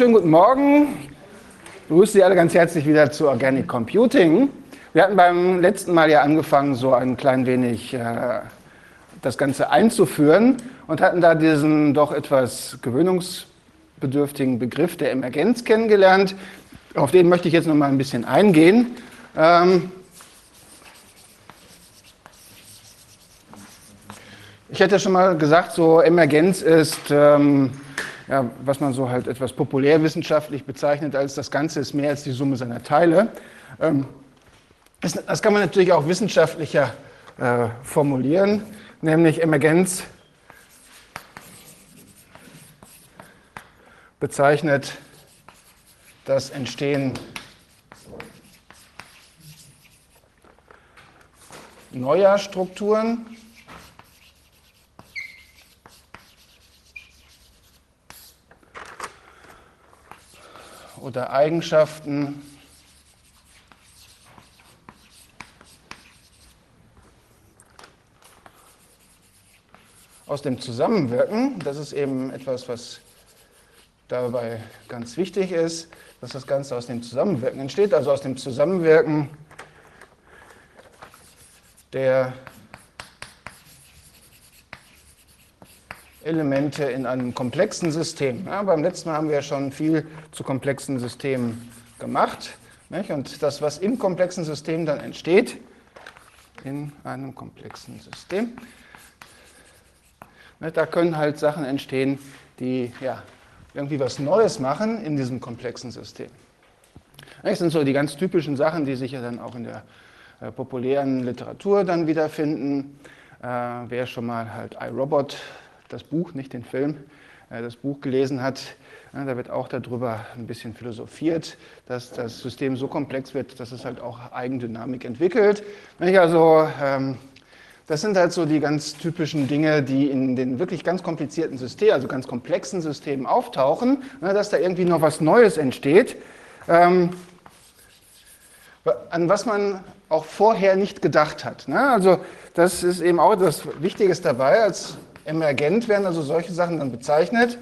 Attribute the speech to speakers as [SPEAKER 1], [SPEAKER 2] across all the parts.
[SPEAKER 1] schönen guten Morgen. Ich begrüße Sie alle ganz herzlich wieder zu Organic Computing. Wir hatten beim letzten Mal ja angefangen, so ein klein wenig das Ganze einzuführen und hatten da diesen doch etwas gewöhnungsbedürftigen Begriff der Emergenz kennengelernt. Auf den möchte ich jetzt noch mal ein bisschen eingehen. Ich hätte schon mal gesagt, so Emergenz ist, ja, was man so halt etwas populärwissenschaftlich bezeichnet als das Ganze ist mehr als die Summe seiner Teile. Das kann man natürlich auch wissenschaftlicher formulieren, nämlich Emergenz bezeichnet das Entstehen neuer Strukturen oder Eigenschaften aus dem Zusammenwirken. Das ist eben etwas, was dabei ganz wichtig ist, dass das Ganze aus dem Zusammenwirken entsteht, also aus dem Zusammenwirken der Elemente in einem komplexen System. Ja, beim letzten Mal haben wir ja schon viel zu komplexen Systemen gemacht. Nicht? Und das, was im komplexen System dann entsteht, in einem komplexen System, nicht? Da können halt Sachen entstehen, die ja, irgendwie was Neues machen in diesem komplexen System. Das sind so die ganz typischen Sachen, die sich ja dann auch in der populären Literatur dann wiederfinden. Wer schon mal halt iRobot, das Buch, nicht den Film, das Buch gelesen hat, da wird auch darüber ein bisschen philosophiert, dass das System so komplex wird, dass es halt auch Eigendynamik entwickelt. Also das sind halt so die ganz typischen Dinge, die in den wirklich ganz komplizierten Systemen, also ganz komplexen Systemen auftauchen, dass da irgendwie noch was Neues entsteht, an was man auch vorher nicht gedacht hat. Also das ist eben auch das Wichtige dabei, als emergent werden also solche Sachen dann bezeichnet.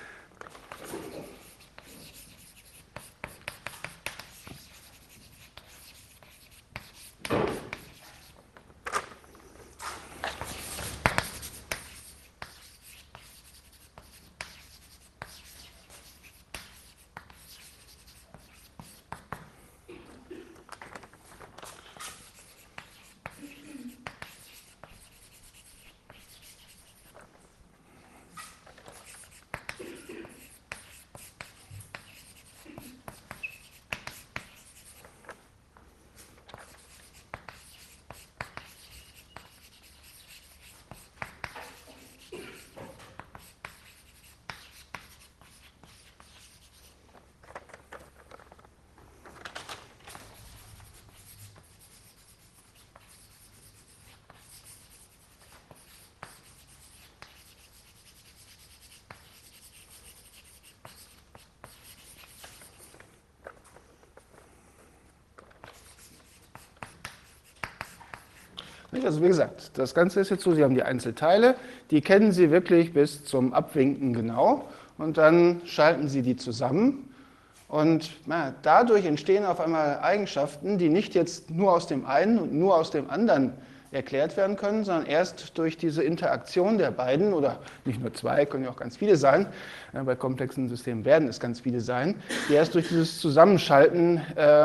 [SPEAKER 1] Also wie gesagt, das Ganze ist jetzt so, Sie haben die Einzelteile, die kennen Sie wirklich bis zum Abwinken genau und dann schalten Sie die zusammen und dadurch entstehen auf einmal Eigenschaften, die nicht jetzt nur aus dem einen und nur aus dem anderen erklärt werden können, sondern erst durch diese Interaktion der beiden oder nicht nur zwei, können ja auch ganz viele sein, bei komplexen Systemen werden es ganz viele sein, die erst durch dieses Zusammenschalten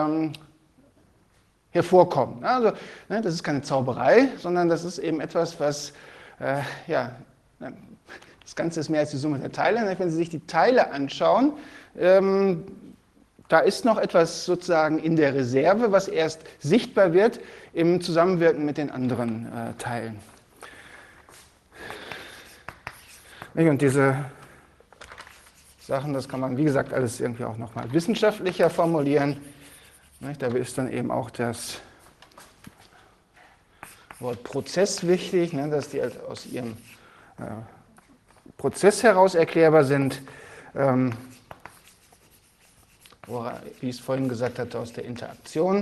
[SPEAKER 1] hervorkommen. Also das ist keine Zauberei, sondern das ist eben etwas, was, ja, das Ganze ist mehr als die Summe der Teile. Wenn Sie sich die Teile anschauen, da ist noch etwas sozusagen in der Reserve, was erst sichtbar wird im Zusammenwirken mit den anderen Teilen. Und diese Sachen, das kann man, wie gesagt, alles irgendwie auch nochmal wissenschaftlicher formulieren. Da ist dann eben auch das Wort Prozess wichtig, dass die halt aus ihrem Prozess heraus erklärbar sind, wie ich es vorhin gesagt hatte, aus der Interaktion.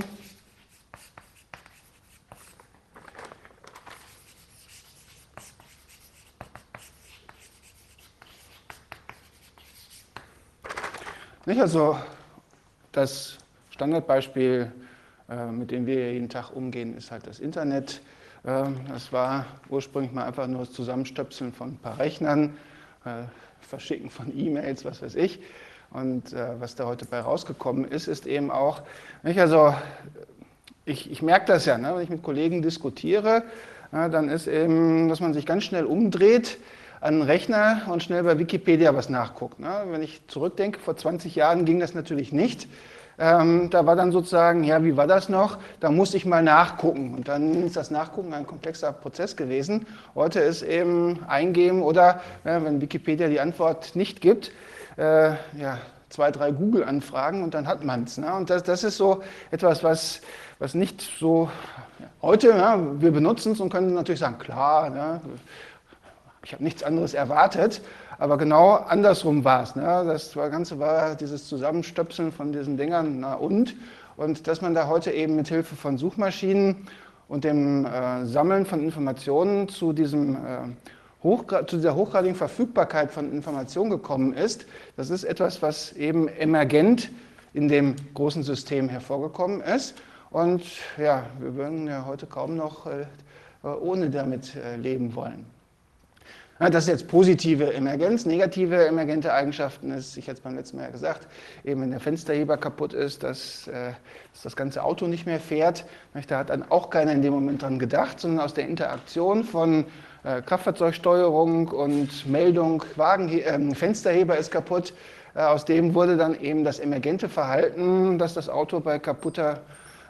[SPEAKER 1] Nicht? Also das Standardbeispiel, mit dem wir jeden Tag umgehen, ist halt das Internet. Das war ursprünglich mal einfach nur das Zusammenstöpseln von ein paar Rechnern, Verschicken von E-Mails, was weiß ich. Und was da heute bei rausgekommen ist, ist eben auch, nicht? Also ich merke das ja, ne? Wenn ich mit Kollegen diskutiere, dann ist eben, dass man sich ganz schnell umdreht an einen Rechner und schnell bei Wikipedia was nachguckt. Ne? Wenn ich zurückdenke, vor 20 Jahren ging das natürlich nicht. Da war dann sozusagen, ja, wie war das noch? Da musste ich mal nachgucken. Und dann ist das Nachgucken ein komplexer Prozess gewesen. Heute ist eben eingeben oder, wenn Wikipedia die Antwort nicht gibt, ja, 2, 3 Google-Anfragen und dann hat man es. Ne? Und das ist so etwas, was nicht so, ja, heute, ja, wir benutzen es und können natürlich sagen, klar, ne, ich habe nichts anderes erwartet, aber genau andersrum war es. Ne? Das Ganze war dieses Zusammenstöpseln von diesen Dingern, na und dass man da heute eben mit Hilfe von Suchmaschinen und dem Sammeln von Informationen zu dieser hochgradigen Verfügbarkeit von Informationen gekommen ist, das ist etwas, was eben emergent in dem großen System hervorgekommen ist. Und ja, wir würden ja heute kaum noch ohne damit leben wollen. Ja, das ist jetzt positive Emergenz. Negative emergente Eigenschaften ist, ich hatte es beim letzten Mal ja gesagt, eben wenn der Fensterheber kaputt ist, dass das ganze Auto nicht mehr fährt. Da hat dann auch keiner in dem Moment dran gedacht, sondern aus der Interaktion von Kraftfahrzeugsteuerung und Meldung, Fensterheber ist kaputt, aus dem wurde dann eben das emergente Verhalten, dass das Auto bei kaputten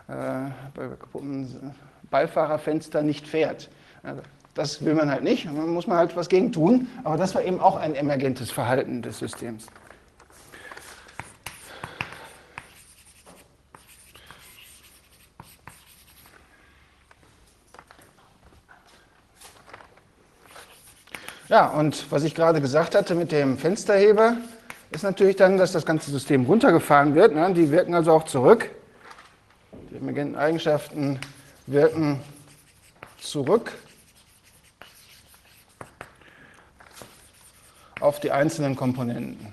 [SPEAKER 1] Beifahrerfenster nicht fährt. Also, das will man halt nicht, da muss man halt was gegen tun, aber das war eben auch ein emergentes Verhalten des Systems. Ja, und was ich gerade gesagt hatte mit dem Fensterheber, ist natürlich dann, dass das ganze System runtergefahren wird. Ne? Die wirken also auch zurück. Die emergenten Eigenschaften wirken zurück auf die einzelnen Komponenten.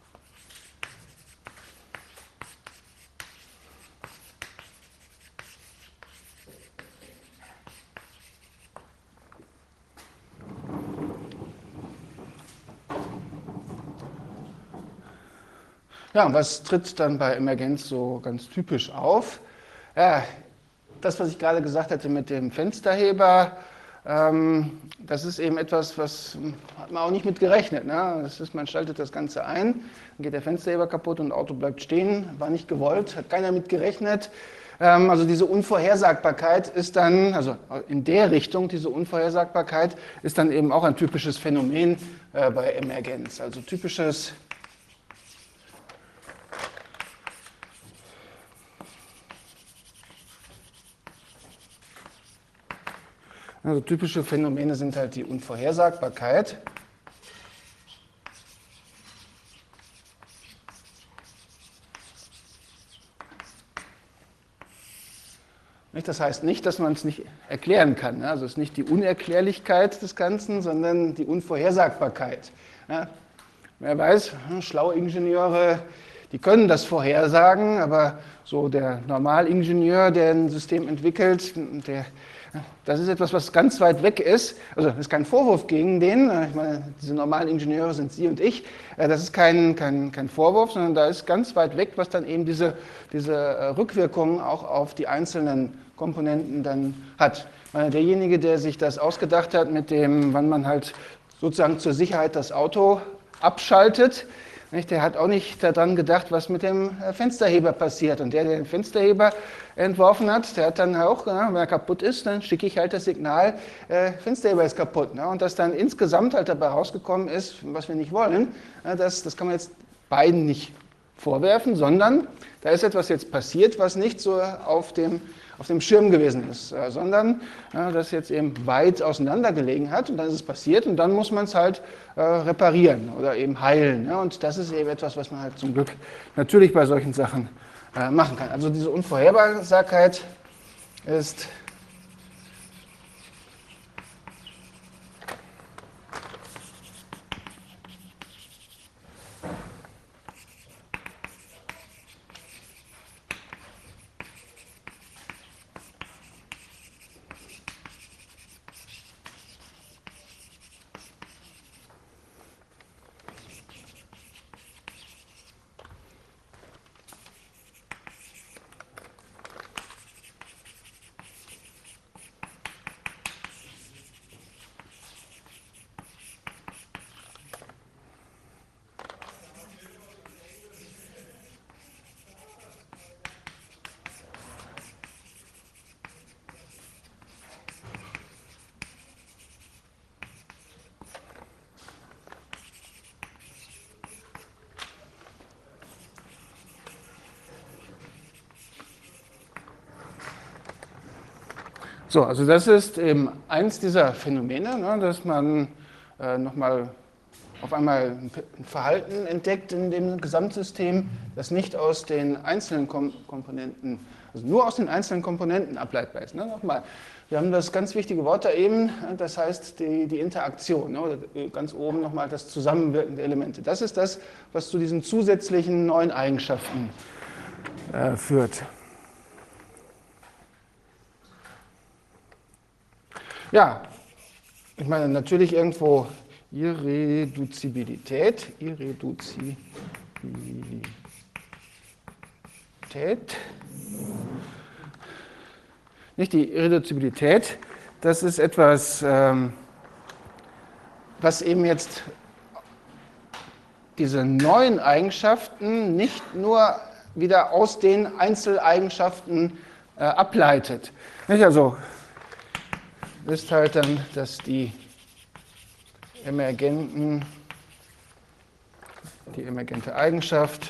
[SPEAKER 1] Ja, und was tritt dann bei Emergenz so ganz typisch auf? Ja, das, was ich gerade gesagt hatte mit dem Fensterheber, das ist eben etwas, was hat man auch nicht mit gerechnet. Ne? Das ist, man schaltet das Ganze ein, dann geht der Fensterheber kaputt und das Auto bleibt stehen, war nicht gewollt, hat keiner mit gerechnet. Also diese Unvorhersagbarkeit ist dann, also in der Richtung, diese Unvorhersagbarkeit ist dann eben auch ein typisches Phänomen bei Emergenz. Also typisches Also typische Phänomene sind halt die Unvorhersagbarkeit. Das heißt nicht, dass man es nicht erklären kann. Also es ist nicht die Unerklärlichkeit des Ganzen, sondern die Unvorhersagbarkeit. Wer weiß, schlaue Ingenieure, die können das vorhersagen, aber so der Normalingenieur, der ein System entwickelt, das ist etwas, was ganz weit weg ist. Also das ist kein Vorwurf gegen den. Ich meine, diese normalen Ingenieure sind Sie und ich. Das ist kein Vorwurf, sondern da ist ganz weit weg, was dann eben diese Rückwirkungen auch auf die einzelnen Komponenten dann hat. Derjenige, der sich das ausgedacht hat mit dem, wann man halt sozusagen zur Sicherheit das Auto abschaltet, der hat auch nicht daran gedacht, was mit dem Fensterheber passiert. Und der den Fensterheber entworfen hat, der hat dann auch, wenn er kaputt ist, dann schicke ich halt das Signal, Fensterheber ist kaputt. Und dass dann insgesamt halt dabei rausgekommen ist, was wir nicht wollen, das kann man jetzt beiden nicht vorwerfen, sondern da ist etwas jetzt passiert, was nicht so auf dem Schirm gewesen ist, sondern das jetzt eben weit auseinander gelegen hat und dann ist es passiert und dann muss man es halt reparieren oder eben heilen. Und das ist eben etwas, was man halt zum Glück natürlich bei solchen Sachen machen kann. Also diese Unvorhersagbarkeit ist So, also das ist eben eins dieser Phänomene, ne, dass man nochmal auf einmal ein Verhalten entdeckt in dem Gesamtsystem, das nicht aus den einzelnen Komponenten, also nur aus den einzelnen Komponenten ableitbar ist. Ne? Nochmal, wir haben das ganz wichtige Wort da eben, das heißt die Interaktion, ne? Oder ganz oben nochmal das Zusammenwirken der Elemente. Das ist das, was zu diesen zusätzlichen neuen Eigenschaften führt. Ja, ich meine natürlich irgendwo Irreduzibilität. Nicht die Irreduzibilität, das ist etwas, was eben jetzt diese neuen Eigenschaften nicht nur wieder aus den Einzeleigenschaften ableitet. Nicht? Also ist halt dann, dass die emergente Eigenschaft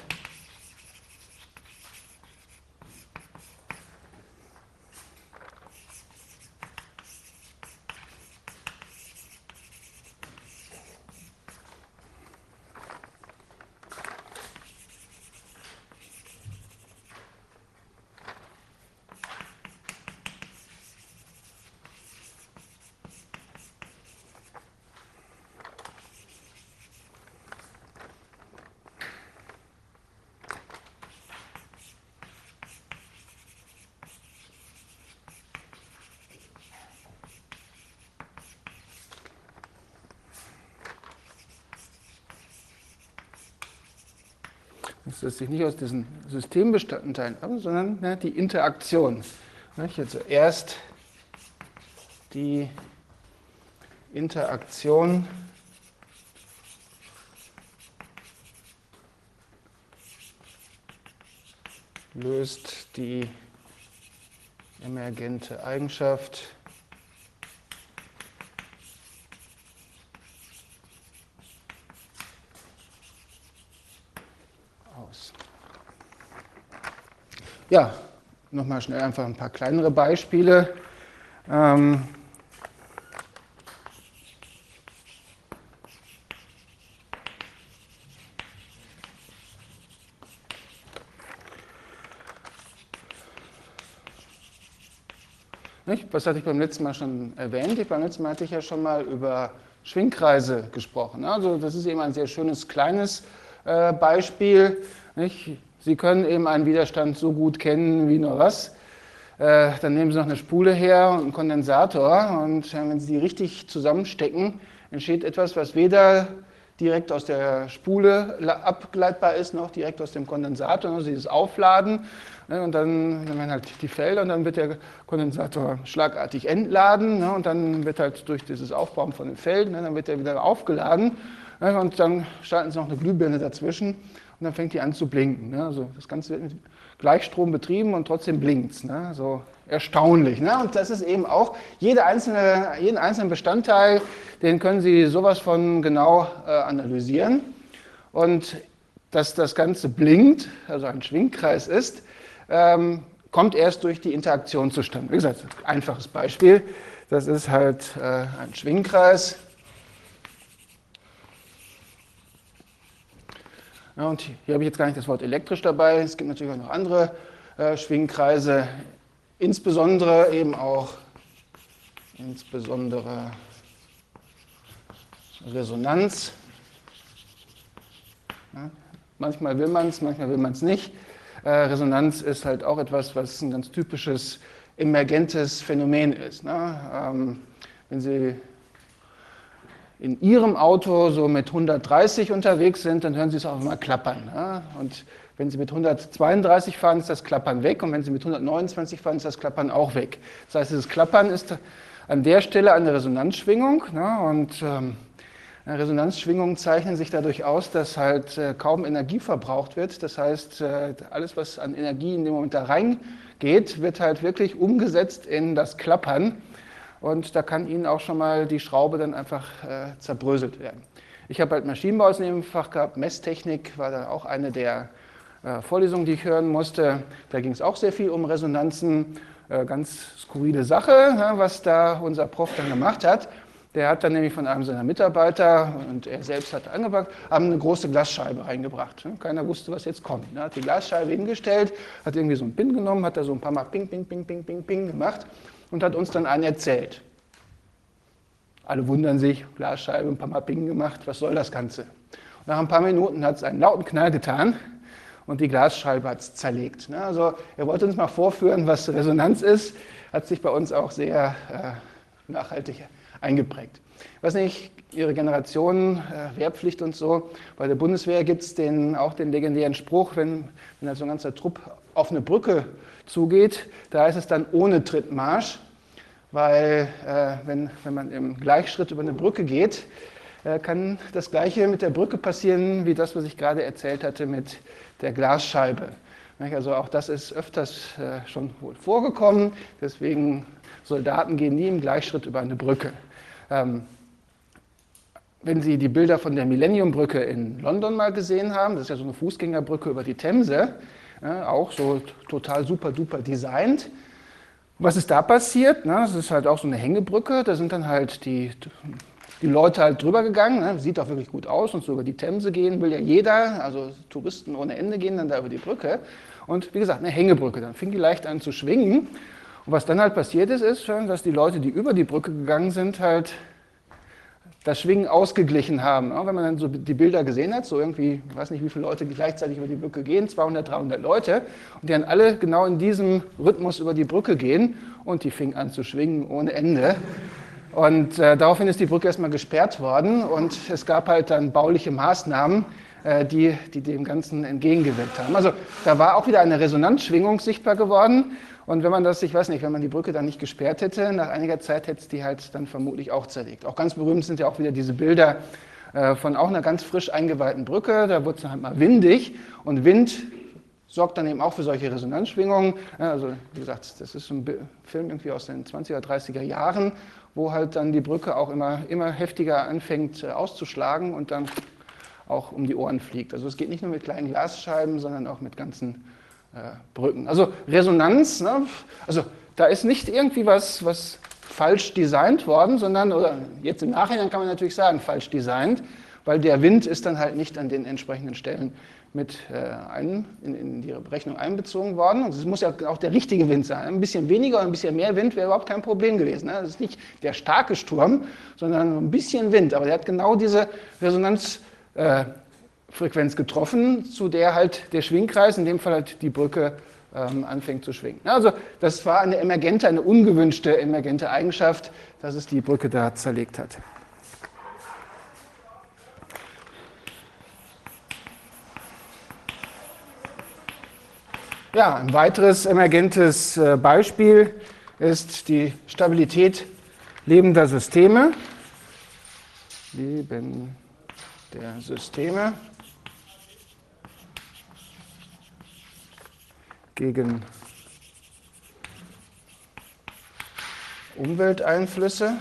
[SPEAKER 1] das lässt sich nicht aus diesen Systembestandteilen ab, sondern die Interaktion. Also erst die Interaktion löst die emergente Eigenschaft aus. Ja, nochmal schnell einfach ein paar kleinere Beispiele. Was hatte ich beim letzten Mal schon erwähnt? Beim letzten Mal hatte ich ja schon mal über Schwingkreise gesprochen. Also das ist eben ein sehr schönes kleines Beispiel. Sie können eben einen Widerstand so gut kennen wie nur was. Dann nehmen Sie noch eine Spule her und einen Kondensator und wenn Sie die richtig zusammenstecken, entsteht etwas, was weder direkt aus der Spule abgleitbar ist, noch direkt aus dem Kondensator, also dieses Aufladen. Und dann werden halt die Felder und dann wird der Kondensator schlagartig entladen und dann wird halt durch dieses Aufbauen von den Feldern, dann wird er wieder aufgeladen und dann schalten Sie noch eine Glühbirne dazwischen und dann fängt die an zu blinken. Also das Ganze wird mit Gleichstrom betrieben und trotzdem blinkt es. So erstaunlich. Und das ist eben auch, jeden einzelnen Bestandteil, den können Sie sowas von genau analysieren. Und dass das Ganze blinkt, also ein Schwingkreis ist, kommt erst durch die Interaktion zustande. Wie gesagt, ein einfaches Beispiel. Das ist halt ein Schwingkreis. Ja, und hier habe ich jetzt gar nicht das Wort elektrisch dabei. Es gibt natürlich auch noch andere Schwingkreise, insbesondere eben auch Resonanz. Ja, manchmal will man es nicht. Resonanz ist halt auch etwas, was ein ganz typisches emergentes Phänomen ist. Wenn Sie in Ihrem Auto so mit 130 unterwegs sind, dann hören Sie es auch immer klappern. Und wenn Sie mit 132 fahren, ist das Klappern weg. Und wenn Sie mit 129 fahren, ist das Klappern auch weg. Das heißt, dieses Klappern ist an der Stelle eine Resonanzschwingung. Und Resonanzschwingungen zeichnen sich dadurch aus, dass halt kaum Energie verbraucht wird. Das heißt, alles, was an Energie in dem Moment da reingeht, wird halt wirklich umgesetzt in das Klappern. Und da kann Ihnen auch schon mal die Schraube dann einfach zerbröselt werden. Ich habe halt Maschinenbau als Nebenfach gehabt, Messtechnik war dann auch eine der Vorlesungen, die ich hören musste. Da ging es auch sehr viel um Resonanzen. ganz skurrile Sache, ja, was da unser Prof dann gemacht hat. Der hat dann nämlich von einem seiner Mitarbeiter, und er selbst hat angepackt, haben eine große Glasscheibe reingebracht. Keiner wusste, was jetzt kommt. Er hat die Glasscheibe hingestellt, hat irgendwie so einen Pin genommen, hat da so ein paar Mal Ping, Ping, Ping, Ping, Ping, Ping gemacht und hat uns dann einen erzählt. Alle wundern sich, Glasscheibe, ein paar Mal Ping gemacht, was soll das Ganze? Und nach ein paar Minuten hat es einen lauten Knall getan und die Glasscheibe hat es zerlegt. Also er wollte uns mal vorführen, was Resonanz ist, hat sich bei uns auch sehr nachhaltig eingeprägt. Ich weiß nicht, Ihre Generation, Wehrpflicht und so, bei der Bundeswehr gibt es auch den legendären Spruch, wenn so ein ganzer Trupp auf eine Brücke zugeht, da heißt es dann ohne Trittmarsch, weil wenn man im Gleichschritt über eine Brücke geht, kann das Gleiche mit der Brücke passieren, wie das, was ich gerade erzählt hatte mit der Glasscheibe. Also auch das ist öfters schon wohl vorgekommen, deswegen Soldaten gehen nie im Gleichschritt über eine Brücke. Wenn Sie die Bilder von der Millenniumbrücke in London mal gesehen haben, das ist ja so eine Fußgängerbrücke über die Themse, auch so total super duper designt. Was ist da passiert? Das ist halt auch so eine Hängebrücke, da sind dann halt die Leute halt drüber gegangen, sieht auch wirklich gut aus und so über die Themse gehen will ja jeder, also Touristen ohne Ende gehen dann da über die Brücke und wie gesagt, eine Hängebrücke, dann fing die leicht an zu schwingen. Und was dann halt passiert ist, dass die Leute, die über die Brücke gegangen sind, halt das Schwingen ausgeglichen haben. Wenn man dann so die Bilder gesehen hat, so irgendwie, ich weiß nicht, wie viele Leute gleichzeitig über die Brücke gehen, 200, 300 Leute, und die dann alle genau in diesem Rhythmus über die Brücke gehen und die fing an zu schwingen ohne Ende. Und daraufhin ist die Brücke erstmal gesperrt worden und es gab halt dann bauliche Maßnahmen, die dem Ganzen entgegengewirkt haben. Also da war auch wieder eine Resonanzschwingung sichtbar geworden. Und wenn man das, ich weiß nicht, wenn man die Brücke dann nicht gesperrt hätte, nach einiger Zeit hätte es die halt dann vermutlich auch zerlegt. Auch ganz berühmt sind ja auch wieder diese Bilder von auch einer ganz frisch eingeweihten Brücke. Da wurde es dann halt mal windig und Wind sorgt dann eben auch für solche Resonanzschwingungen. Also wie gesagt, das ist ein Film irgendwie aus den 20er, 30er Jahren, wo halt dann die Brücke auch immer heftiger anfängt auszuschlagen und dann auch um die Ohren fliegt. Also es geht nicht nur mit kleinen Glasscheiben, sondern auch mit ganzen Brücken. Also Resonanz, also da ist nicht irgendwie was falsch designt worden, sondern, oder jetzt im Nachhinein kann man natürlich sagen, falsch designt, weil der Wind ist dann halt nicht an den entsprechenden Stellen mit in die Berechnung einbezogen worden. Und es muss ja auch der richtige Wind sein. Ein bisschen weniger oder ein bisschen mehr Wind wäre überhaupt kein Problem gewesen. Das ist nicht der starke Sturm, sondern ein bisschen Wind. Aber der hat genau diese Resonanzfrequenz getroffen, zu der halt der Schwingkreis, in dem Fall halt die Brücke, anfängt zu schwingen. Also das war eine ungewünschte emergente Eigenschaft, dass es die Brücke da zerlegt hat. Ja, ein weiteres emergentes Beispiel ist die Stabilität lebender Systeme. Leben der Systeme gegen Umwelteinflüsse.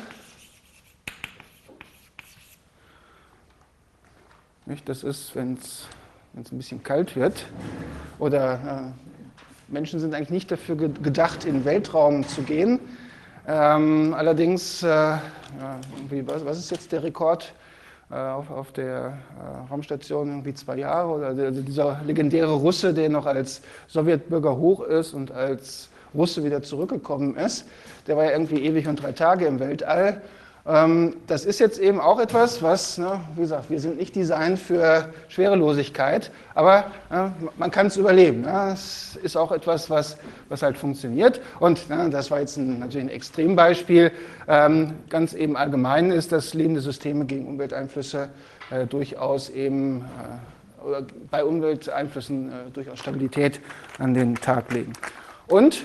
[SPEAKER 1] Das ist, wenn es ein bisschen kalt wird oder Menschen sind eigentlich nicht dafür gedacht, in den Weltraum zu gehen. Allerdings, was ist jetzt der Rekord auf der Raumstation? Irgendwie 2 Jahre? Oder dieser legendäre Russe, der noch als Sowjetbürger hoch ist und als Russe wieder zurückgekommen ist, der war ja irgendwie ewig und 3 Tage im Weltall. Das ist jetzt eben auch etwas, was, wie gesagt, wir sind nicht designt für Schwerelosigkeit, aber man kann es überleben. Es ist auch etwas, was halt funktioniert. Und das war jetzt natürlich ein Extrembeispiel. Ganz eben allgemein ist, dass lebende Systeme gegen Umwelteinflüsse durchaus eben, oder bei Umwelteinflüssen durchaus Stabilität an den Tag legen. Und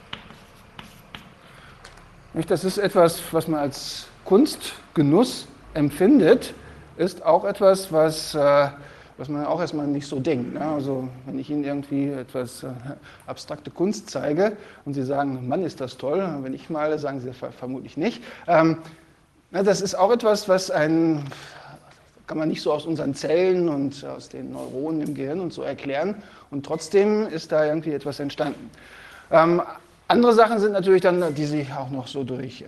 [SPEAKER 1] das ist etwas, was man als Kunstgenuss empfindet, ist auch etwas, was man auch erstmal nicht so denkt. Ne? Also wenn ich Ihnen irgendwie etwas abstrakte Kunst zeige und Sie sagen, Mann, ist das toll, wenn ich male, sagen Sie vermutlich nicht. Das ist auch etwas, was kann man nicht so aus unseren Zellen und aus den Neuronen im Gehirn und so erklären. Und trotzdem ist da irgendwie etwas entstanden. Andere Sachen sind natürlich dann, die sich auch noch so durch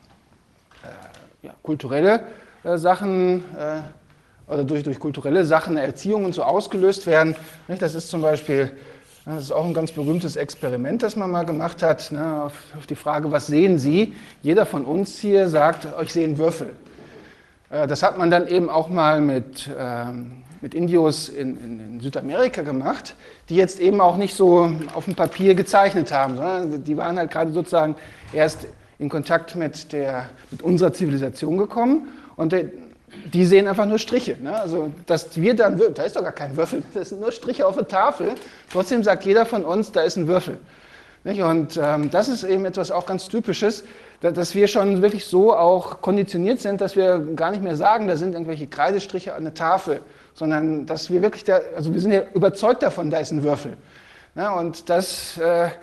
[SPEAKER 1] kulturelle Sachen oder durch kulturelle Sachen, Erziehung und so ausgelöst werden. Das ist zum Beispiel, das ist auch ein ganz berühmtes Experiment, das man mal gemacht hat, auf die Frage, was sehen Sie? Jeder von uns hier sagt, ich sehe einen Würfel. Das hat man dann eben auch mal mit Indios in Südamerika gemacht, die jetzt eben auch nicht so auf dem Papier gezeichnet haben, sondern die waren halt gerade sozusagen erst in Kontakt mit unserer Zivilisation gekommen und die sehen einfach nur Striche. Ne? Also, dass wir dann, da ist doch gar kein Würfel, das sind nur Striche auf der Tafel. Trotzdem sagt jeder von uns, da ist ein Würfel. Nicht? Und das ist eben etwas auch ganz Typisches, dass wir schon wirklich so auch konditioniert sind, dass wir gar nicht mehr sagen, da sind irgendwelche Kreidestriche an der Tafel, sondern dass wir wirklich, also wir sind ja überzeugt davon, da ist ein Würfel. Ja, und dass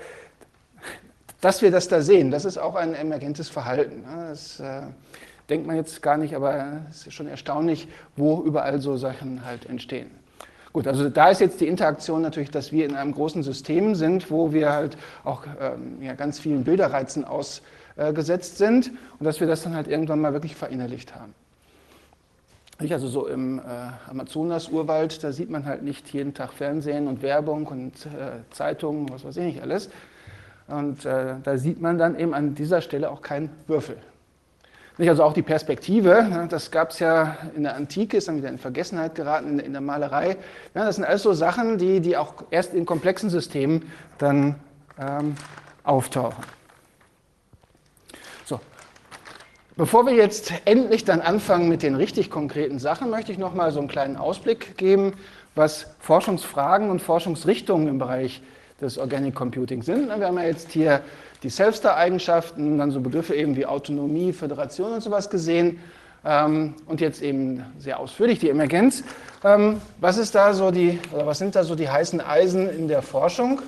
[SPEAKER 1] wir das da sehen, das ist auch ein emergentes Verhalten. Das denkt man jetzt gar nicht, aber es ist schon erstaunlich, wo überall so Sachen halt entstehen. Gut, also da ist jetzt die Interaktion natürlich, dass wir in einem großen System sind, wo wir halt auch ganz vielen Bilderreizen ausgesetzt sind und dass wir das dann halt irgendwann mal wirklich verinnerlicht haben. Also so im Amazonas-Urwald, da sieht man halt nicht jeden Tag Fernsehen und Werbung und Zeitungen, was weiß ich nicht alles. Und da sieht man dann eben an dieser Stelle auch keinen Würfel. Also auch die Perspektive, das gab es ja in der Antike, ist dann wieder in Vergessenheit geraten, in der Malerei. Ja, das sind alles so Sachen, die auch erst in komplexen Systemen dann auftauchen. So. Bevor wir jetzt endlich dann anfangen mit den richtig konkreten Sachen, möchte ich noch mal so einen kleinen Ausblick geben, was Forschungsfragen und Forschungsrichtungen im Bereich des Organic Computing sind. Wir haben ja jetzt hier die Self-Star-Eigenschaften, dann so Begriffe eben wie Autonomie, Föderation und sowas gesehen und jetzt eben sehr ausführlich die Emergenz. Was sind da so die heißen Eisen in der Forschung?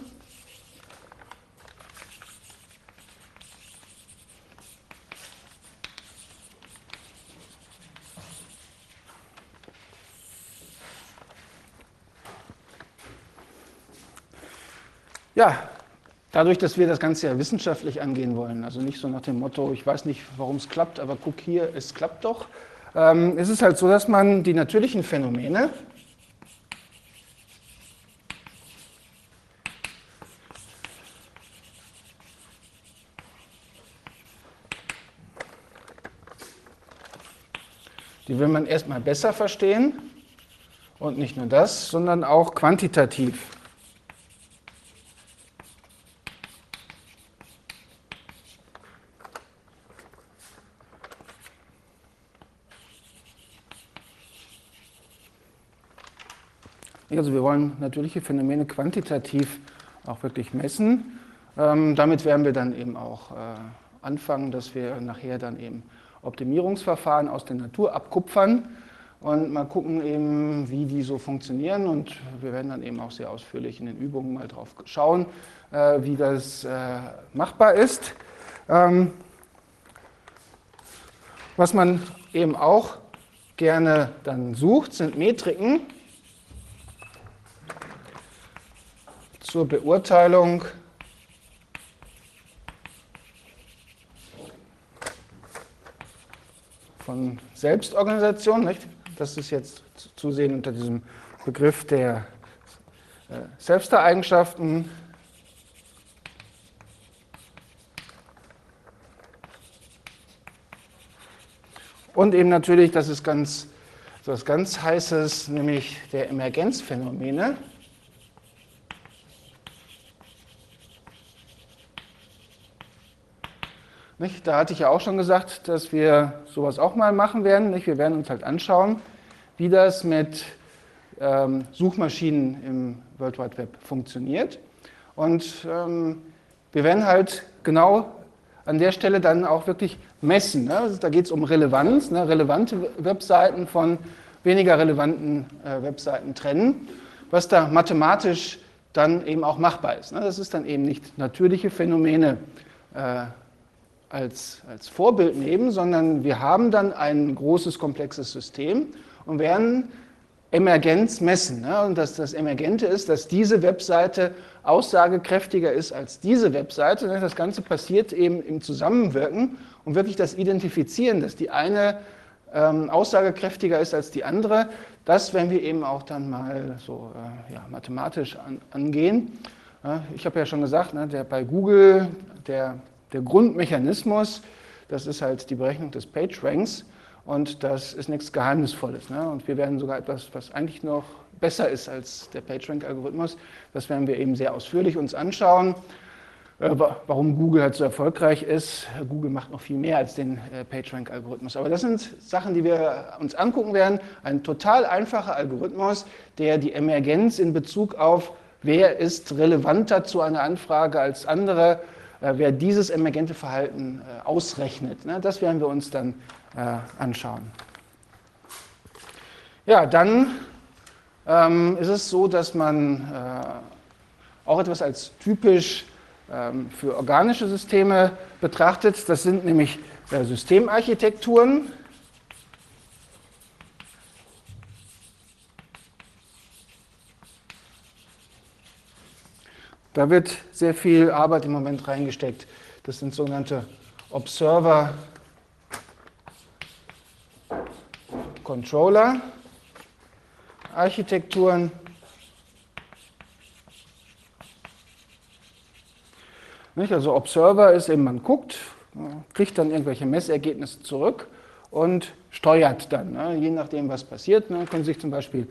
[SPEAKER 1] Ja, dadurch, dass wir das Ganze ja wissenschaftlich angehen wollen, also nicht so nach dem Motto, ich weiß nicht, warum es klappt, aber guck hier, es klappt doch, ist es halt so, dass man die natürlichen Phänomene die will man erstmal besser verstehen und nicht nur das, sondern auch quantitativ. Also wir wollen natürliche Phänomene quantitativ auch wirklich messen. Damit werden wir dann eben auch anfangen, dass wir nachher dann eben Optimierungsverfahren aus der Natur abkupfern und mal gucken eben, wie die so funktionieren. Und wir werden dann eben auch sehr ausführlich in den Übungen mal drauf schauen, wie das machbar ist. Was man eben auch gerne dann sucht, sind Metriken zur Beurteilung von Selbstorganisation. Nicht? Das ist jetzt zu sehen unter diesem Begriff der Self-Star-Eigenschaften. Und eben natürlich, das ist was ganz Heißes, nämlich der Emergenzphänomene. Nicht? Da hatte ich ja auch schon gesagt, dass wir sowas auch mal machen werden. Nicht? Wir werden uns halt anschauen, wie das mit Suchmaschinen im World Wide Web funktioniert. Und wir werden halt genau an der Stelle dann auch wirklich messen. Ne? Also da geht es um Relevanz, ne? Relevante Webseiten von weniger relevanten Webseiten trennen, was da mathematisch dann eben auch machbar ist. Ne? Das ist dann eben nicht natürliche Phänomene als Vorbild nehmen, sondern wir haben dann ein großes, komplexes System und werden Emergenz messen. Ne? Und das Emergente ist, dass diese Webseite aussagekräftiger ist als diese Webseite. Ne? Das Ganze passiert eben im Zusammenwirken und wirklich das Identifizieren, dass die eine aussagekräftiger ist als die andere, das werden wir eben auch dann mal so mathematisch angehen. Ich habe ja schon gesagt, ne, bei Google, der Grundmechanismus, das ist halt die Berechnung des PageRanks und das ist nichts Geheimnisvolles. Ne? Und wir werden sogar etwas, was eigentlich noch besser ist als der PageRank-Algorithmus, das werden wir eben sehr ausführlich uns anschauen. Warum Google halt so erfolgreich ist. Google macht noch viel mehr als den PageRank-Algorithmus. Aber das sind Sachen, die wir uns angucken werden. Ein total einfacher Algorithmus, der die Emergenz in Bezug auf, wer ist relevanter zu einer Anfrage als andere, wer dieses emergente Verhalten ausrechnet. Ne? Das werden wir uns dann anschauen. Ja, dann ist es so, dass man auch etwas als typisch für organische Systeme betrachtet. Das sind nämlich Systemarchitekturen. Da wird sehr viel Arbeit im Moment reingesteckt. Das sind sogenannte Observer Controller Architekturen. Also Observer ist eben, man guckt, kriegt dann irgendwelche Messergebnisse zurück und steuert dann. Je nachdem, was passiert. Man kann sich zum Beispiel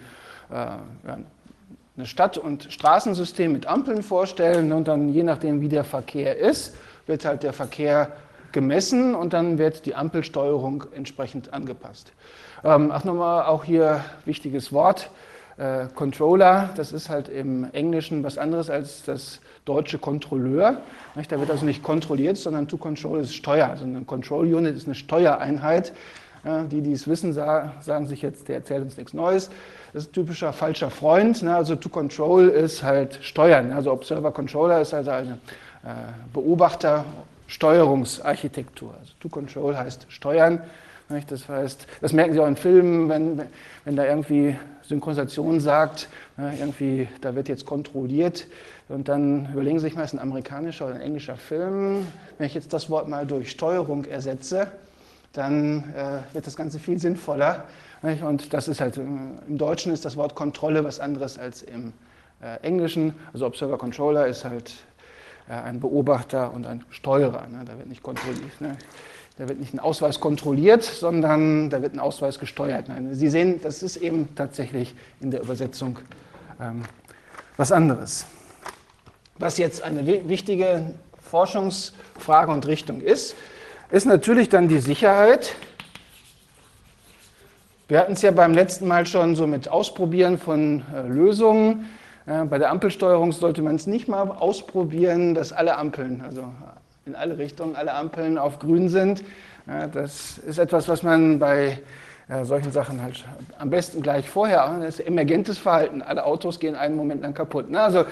[SPEAKER 1] eine Stadt- und Straßensystem mit Ampeln vorstellen und dann je nachdem, wie der Verkehr ist, wird halt der Verkehr gemessen und dann wird die Ampelsteuerung entsprechend angepasst. Ach, nochmal auch hier wichtiges Wort. Controller, das ist halt im Englischen was anderes als das deutsche Kontrolleur. Da wird also nicht kontrolliert, sondern to control ist Steuer. Also eine Control Unit ist eine Steuereinheit. Die es wissen, sagen sich jetzt, der erzählt uns nichts Neues. Das ist ein typischer falscher Freund. Also to control ist halt Steuern. Also Observer Controller ist also eine Beobachter-Steuerungsarchitektur. Also to control heißt Steuern. Das heißt, das merken Sie auch in Filmen, wenn da irgendwie Synchronisation sagt, irgendwie, da wird jetzt kontrolliert. Und dann überlegen Sie sich mal, ist ein amerikanischer oder ein englischer Film. Wenn ich jetzt das Wort mal durch Steuerung ersetze, dann wird das Ganze viel sinnvoller. Und das ist halt, im Deutschen ist das Wort Kontrolle was anderes als im Englischen. Also Observer Controller ist halt ein Beobachter und ein Steuerer. Da wird nicht kontrolliert. Da wird nicht ein Ausweis kontrolliert, sondern da wird ein Ausweis gesteuert. Sie sehen, das ist eben tatsächlich in der Übersetzung was anderes. Was jetzt eine wichtige Forschungsfrage und Richtung ist natürlich dann die Sicherheit. Wir hatten es ja beim letzten Mal schon so mit Ausprobieren von Lösungen. Bei der Ampelsteuerung sollte man es nicht mal ausprobieren, dass alle Ampeln, also in alle Richtungen, alle Ampeln auf grün sind. Das ist etwas, was man bei solchen Sachen halt am besten gleich vorher, das ist emergentes Verhalten. Alle Autos gehen einen Moment lang kaputt. Also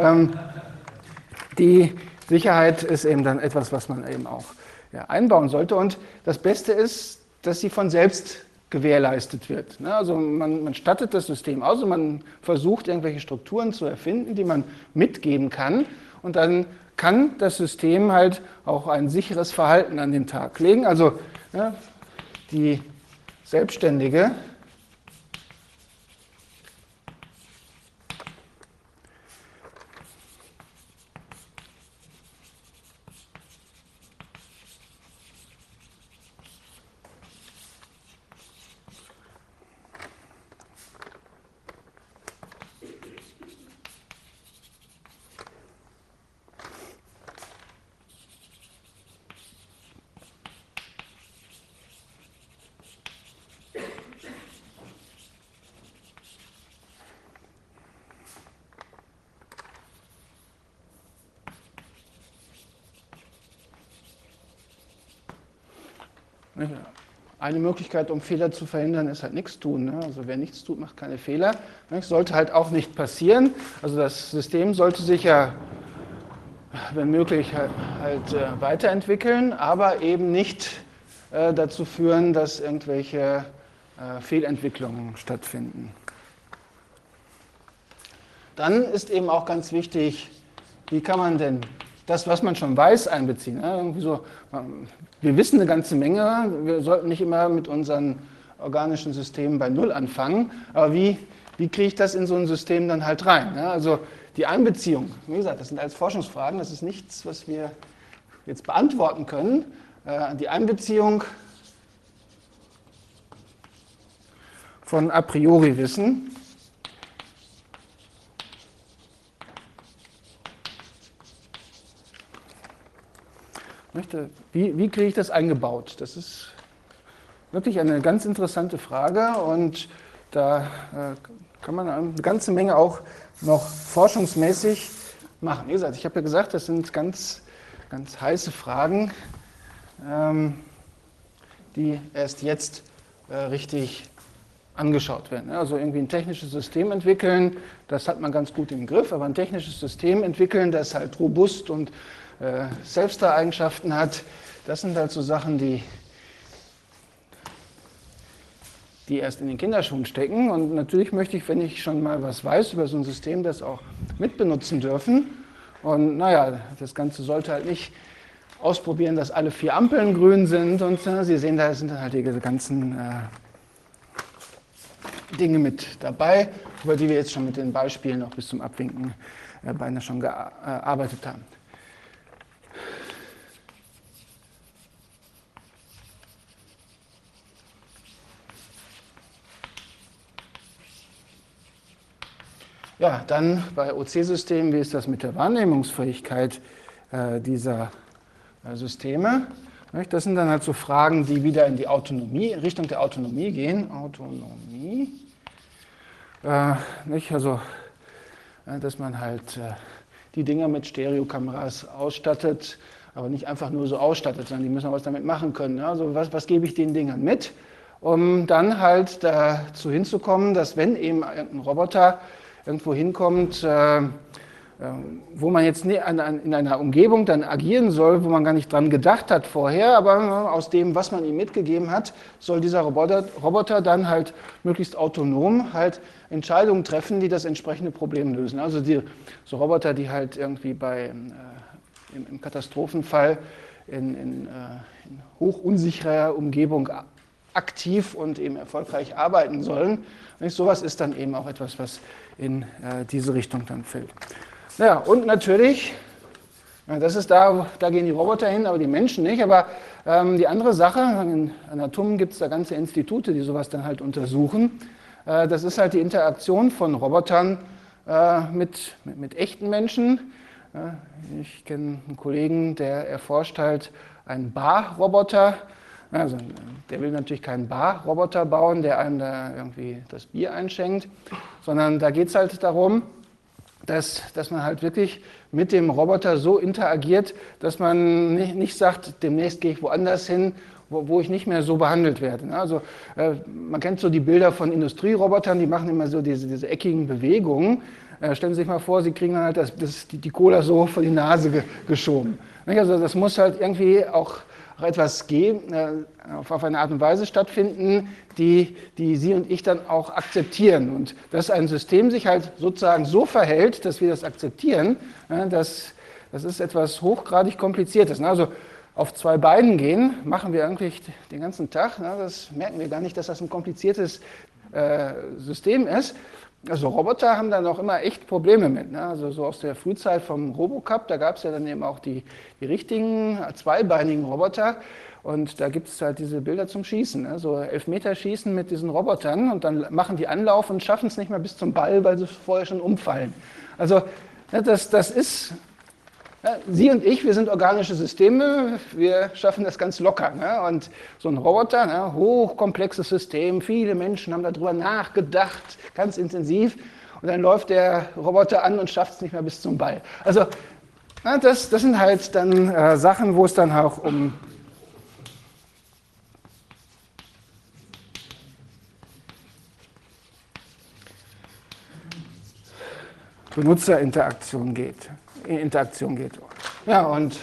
[SPEAKER 1] die Sicherheit ist eben dann etwas, was man eben auch einbauen sollte. Und das Beste ist, dass sie von selbst gewährleistet wird. Also man stattet das System aus und man versucht, irgendwelche Strukturen zu erfinden, die man mitgeben kann. Und dann kann das System halt auch ein sicheres Verhalten an den Tag legen. Also die Selbstständige Eine Möglichkeit, um Fehler zu verhindern, ist halt nichts tun. Ne? Also wer nichts tut, macht keine Fehler. Das sollte halt auch nicht passieren. Also das System sollte sich ja, wenn möglich, halt weiterentwickeln, aber eben nicht dazu führen, dass irgendwelche Fehlentwicklungen stattfinden. Dann ist eben auch ganz wichtig, wie kann man denn das, was man schon weiß, einbeziehen. Ja, irgendwie so, wir wissen eine ganze Menge, wir sollten nicht immer mit unseren organischen Systemen bei Null anfangen, aber wie kriege ich das in so ein System dann halt rein? Ja, also die Einbeziehung, wie gesagt, das sind alles Forschungsfragen, das ist nichts, was wir jetzt beantworten können. Die Einbeziehung von a priori Wissen Wie kriege ich das eingebaut? Das ist wirklich eine ganz interessante Frage und da kann man eine ganze Menge auch noch forschungsmäßig machen. Wie gesagt, ich habe ja gesagt, das sind ganz, ganz heiße Fragen, die erst jetzt richtig angeschaut werden. Also irgendwie ein technisches System entwickeln, das hat man ganz gut im Griff, aber ein technisches System entwickeln, das halt robust und Selbsteigenschaften hat, das sind halt so Sachen, die erst in den Kinderschuhen stecken. Und natürlich möchte ich, wenn ich schon mal was weiß über so ein System, das auch mitbenutzen dürfen. Und naja, das Ganze sollte halt nicht ausprobieren, dass alle 4 Ampeln grün sind. Und Sie sehen, da sind dann halt diese ganzen Dinge mit dabei, über die wir jetzt schon mit den Beispielen auch bis zum Abwinken beinahe schon gearbeitet haben. Ja, dann bei OC-Systemen, wie ist das mit der Wahrnehmungsfähigkeit dieser Systeme? Das sind dann halt so Fragen, die wieder in die Autonomie, Richtung der Autonomie gehen. Autonomie. Also, dass man halt die Dinger mit Stereokameras ausstattet, aber nicht einfach nur so ausstattet, sondern die müssen auch was damit machen können. Also was gebe ich den Dingern mit, um dann halt dazu hinzukommen, dass wenn eben ein Roboter irgendwo hinkommt, wo man jetzt in einer Umgebung dann agieren soll, wo man gar nicht dran gedacht hat vorher, aber aus dem, was man ihm mitgegeben hat, soll dieser Roboter dann halt möglichst autonom halt Entscheidungen treffen, die das entsprechende Problem lösen. Also so Roboter, die halt irgendwie im Katastrophenfall in hochunsicherer Umgebung aktiv und eben erfolgreich arbeiten sollen. Sowas ist dann eben auch etwas, was in diese Richtung dann fällt. Ja, und natürlich, das ist da gehen die Roboter hin, aber die Menschen nicht. Aber die andere Sache, an Atomen gibt es da ganze Institute, die sowas dann halt untersuchen. Das ist halt die Interaktion von Robotern mit echten Menschen. Ich kenne einen Kollegen, der erforscht halt einen Bar-Roboter. Also, der will natürlich keinen Bar-Roboter bauen, der einem da irgendwie das Bier einschenkt, sondern da geht es halt darum, dass man halt wirklich mit dem Roboter so interagiert, dass man nicht sagt, demnächst gehe ich woanders hin, wo ich nicht mehr so behandelt werde. Also man kennt so die Bilder von Industrierobotern, die machen immer so diese eckigen Bewegungen. Stellen Sie sich mal vor, Sie kriegen dann halt die Cola so vor die Nase geschoben. Also das muss halt irgendwie auch etwas geben, auf eine Art und Weise stattfinden, die Sie und ich dann auch akzeptieren. Und dass ein System sich halt sozusagen so verhält, dass wir das akzeptieren, das ist etwas hochgradig Kompliziertes. Also auf 2 Beinen gehen machen wir eigentlich den ganzen Tag. Das merken wir gar nicht, dass das ein kompliziertes System ist. Also Roboter haben da noch immer echt Probleme mit. Also so aus der Frühzeit vom Robocup, da gab es ja dann eben auch die richtigen zweibeinigen Roboter. Und da gibt es halt diese Bilder zum Schießen, so Elfmeterschießen mit diesen Robotern. Und dann machen die Anlauf und schaffen es nicht mehr bis zum Ball, weil sie vorher schon umfallen. Also das ist... Sie und ich, wir sind organische Systeme, wir schaffen das ganz locker. Und so ein Roboter, hochkomplexes System, viele Menschen haben darüber nachgedacht, ganz intensiv. Und dann läuft der Roboter an und schafft es nicht mehr bis zum Ball. Also das sind halt dann Sachen, wo es dann auch um Benutzerinteraktion geht. Ja, und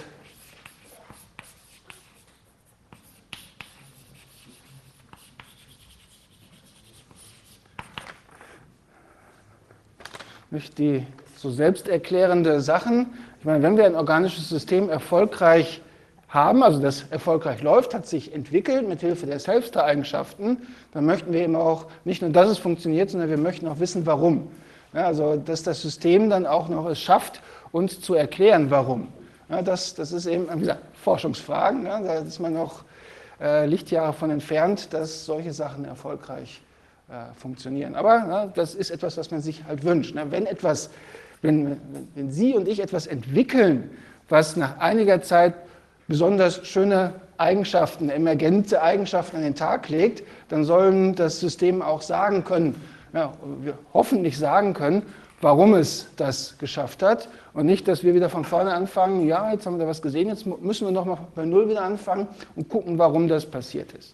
[SPEAKER 1] nicht die so selbsterklärende Sachen. Ich meine, wenn wir ein organisches System erfolgreich haben, also das erfolgreich läuft, hat sich entwickelt mit Hilfe der Selbsteigenschaften, dann möchten wir eben auch nicht nur, dass es funktioniert, sondern wir möchten auch wissen, warum. Ja, also, dass das System dann auch noch es schafft, uns zu erklären, warum. Ja, das ist eben, wie gesagt, Forschungsfragen. Ja, da ist man noch Lichtjahre von entfernt, dass solche Sachen erfolgreich funktionieren. Aber ja, das ist etwas, was man sich halt wünscht. Ne? Wenn Sie und ich etwas entwickeln, was nach einiger Zeit besonders schöne Eigenschaften, emergente Eigenschaften an den Tag legt, dann sollen das System auch sagen können, ja, wir hoffentlich sagen können, warum es das geschafft hat und nicht, dass wir wieder von vorne anfangen, ja, jetzt haben wir da was gesehen, jetzt müssen wir nochmal bei Null wieder anfangen und gucken, warum das passiert ist.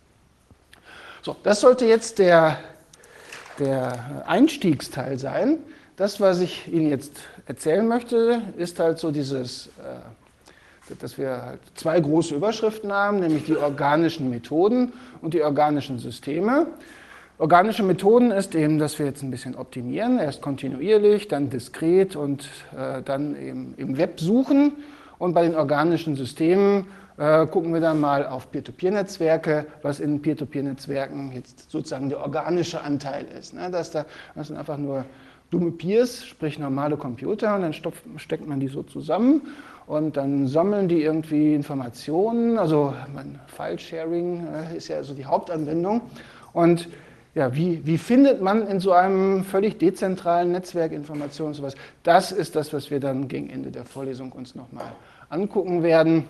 [SPEAKER 1] So, das sollte jetzt der Einstiegsteil sein. Das, was ich Ihnen jetzt erzählen möchte, ist halt so dieses, dass wir halt zwei große Überschriften haben, nämlich die organischen Methoden und die organischen Systeme. Organische Methoden ist eben, dass wir jetzt ein bisschen optimieren, erst kontinuierlich, dann diskret und dann eben im Web suchen. Und bei den organischen Systemen gucken wir dann mal auf Peer-to-Peer-Netzwerke, was in Peer-to-Peer-Netzwerken jetzt sozusagen der organische Anteil ist. Ne? Das sind einfach nur dumme Peers, sprich normale Computer, und dann steckt man die so zusammen und dann sammeln die irgendwie Informationen. Also File-Sharing ist ja so die Hauptanwendung. Und ja, wie findet man in so einem völlig dezentralen Netzwerk Informationen und sowas? Das ist das, was wir dann gegen Ende der Vorlesung uns nochmal angucken werden.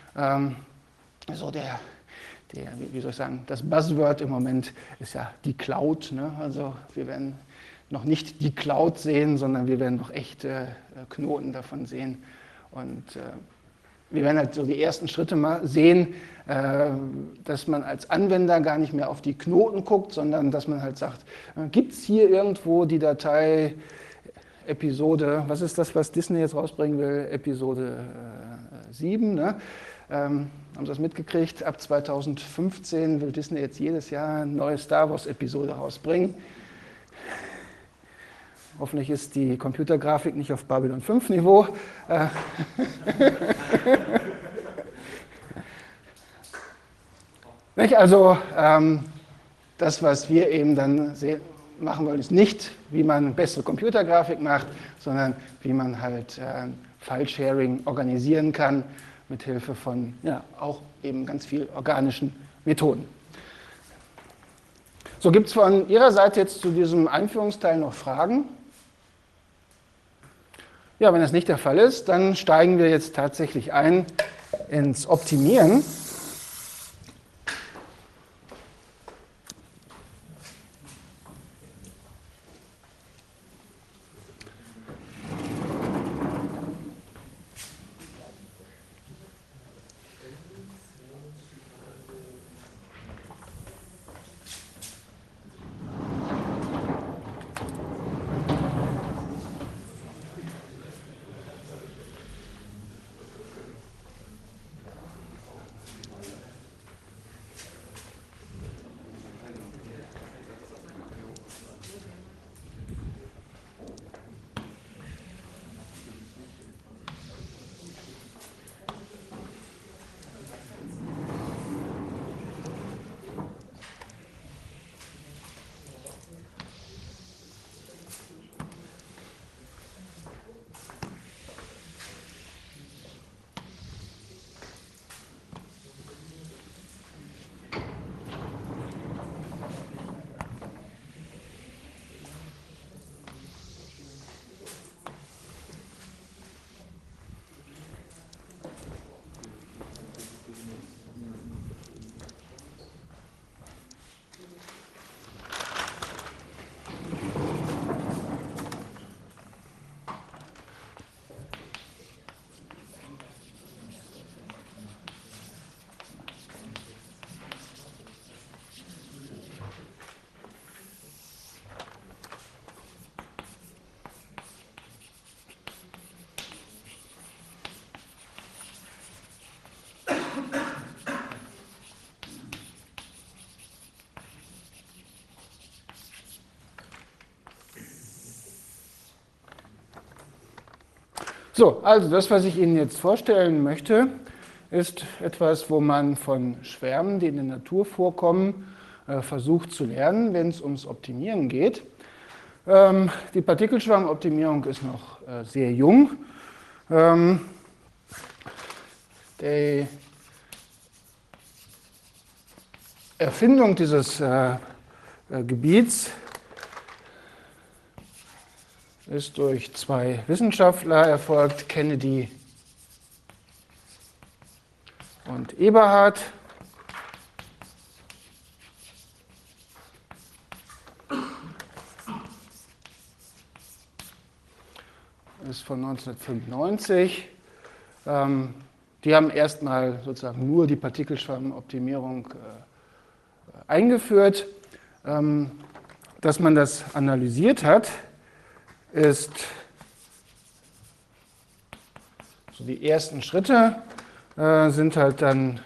[SPEAKER 1] Also wie soll ich sagen, das Buzzword im Moment ist ja die Cloud. Ne? Also wir werden noch nicht die Cloud sehen, sondern wir werden noch echte Knoten davon sehen. Und wir werden halt so die ersten Schritte mal sehen, dass man als Anwender gar nicht mehr auf die Knoten guckt, sondern dass man halt sagt, gibt es hier irgendwo die Datei Episode, was ist das, was Disney jetzt rausbringen will, Episode 7, ne? Haben Sie das mitgekriegt? Ab 2015 will Disney jetzt jedes Jahr eine neue Star Wars-Episode rausbringen. Hoffentlich ist die Computergrafik nicht auf Babylon 5 Niveau. Also das, was wir eben dann machen wollen, ist nicht, wie man bessere Computergrafik macht, sondern wie man halt File-Sharing organisieren kann, mit Hilfe von ja, auch eben ganz viel organischen Methoden. So, gibt es von Ihrer Seite jetzt zu diesem Einführungsteil noch Fragen? Ja, wenn das nicht der Fall ist, dann steigen wir jetzt tatsächlich ein ins Optimieren. So, also das, was ich Ihnen jetzt vorstellen möchte, ist etwas, wo man von Schwärmen, die in der Natur vorkommen, versucht zu lernen, wenn es ums Optimieren geht. Die Partikelschwarmoptimierung ist noch sehr jung. Die Erfindung dieses Gebiets ist durch zwei Wissenschaftler erfolgt, Kennedy und Eberhard. Ist von 1995. Die haben erstmal sozusagen nur die Partikelschwarmoptimierung eingeführt. Dass man das analysiert hat, ist so die ersten Schritte sind halt dann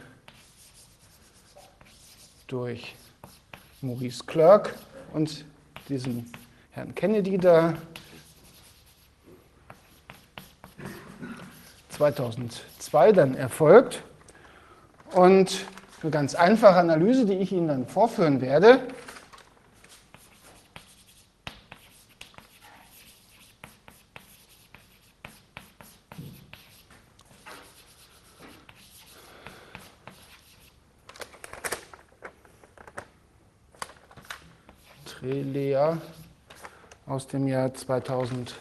[SPEAKER 1] durch Maurice Clerk und diesen Herrn Kennedy da 2002 dann erfolgt. Und eine ganz einfache Analyse, die ich Ihnen dann vorführen werde, Trelea aus dem Jahr 2003.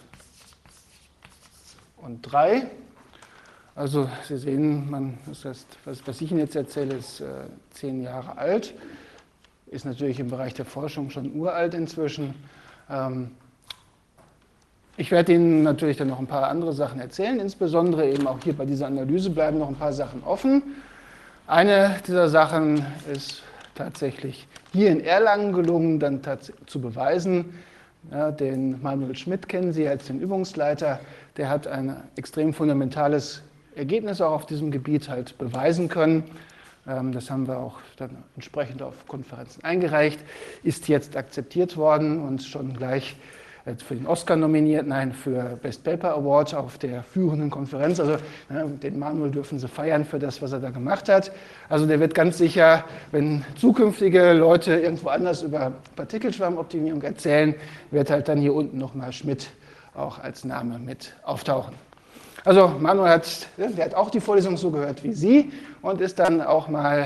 [SPEAKER 1] Also Sie sehen, das heißt, was ich Ihnen jetzt erzähle, ist 10 Jahre alt, ist natürlich im Bereich der Forschung schon uralt inzwischen. Ich werde Ihnen natürlich dann noch ein paar andere Sachen erzählen, insbesondere eben auch hier bei dieser Analyse bleiben noch ein paar Sachen offen. Eine dieser Sachen ist tatsächlich hier in Erlangen gelungen, dann zu beweisen. Ja, den Manuel Schmidt kennen Sie als den Übungsleiter, der hat ein extrem fundamentales Ergebnis auch auf diesem Gebiet halt beweisen können. Das haben wir auch dann entsprechend auf Konferenzen eingereicht, ist jetzt akzeptiert worden und schon gleich für den Oscar nominiert, nein, für Best Paper Award auf der führenden Konferenz. Also den Manuel dürfen Sie feiern für das, was er da gemacht hat. Also der wird ganz sicher, wenn zukünftige Leute irgendwo anders über Partikelschwarmoptimierung erzählen, wird halt dann hier unten nochmal Schmidt auch als Name mit auftauchen. Also Manuel der hat auch die Vorlesung so gehört wie Sie und ist dann auch mal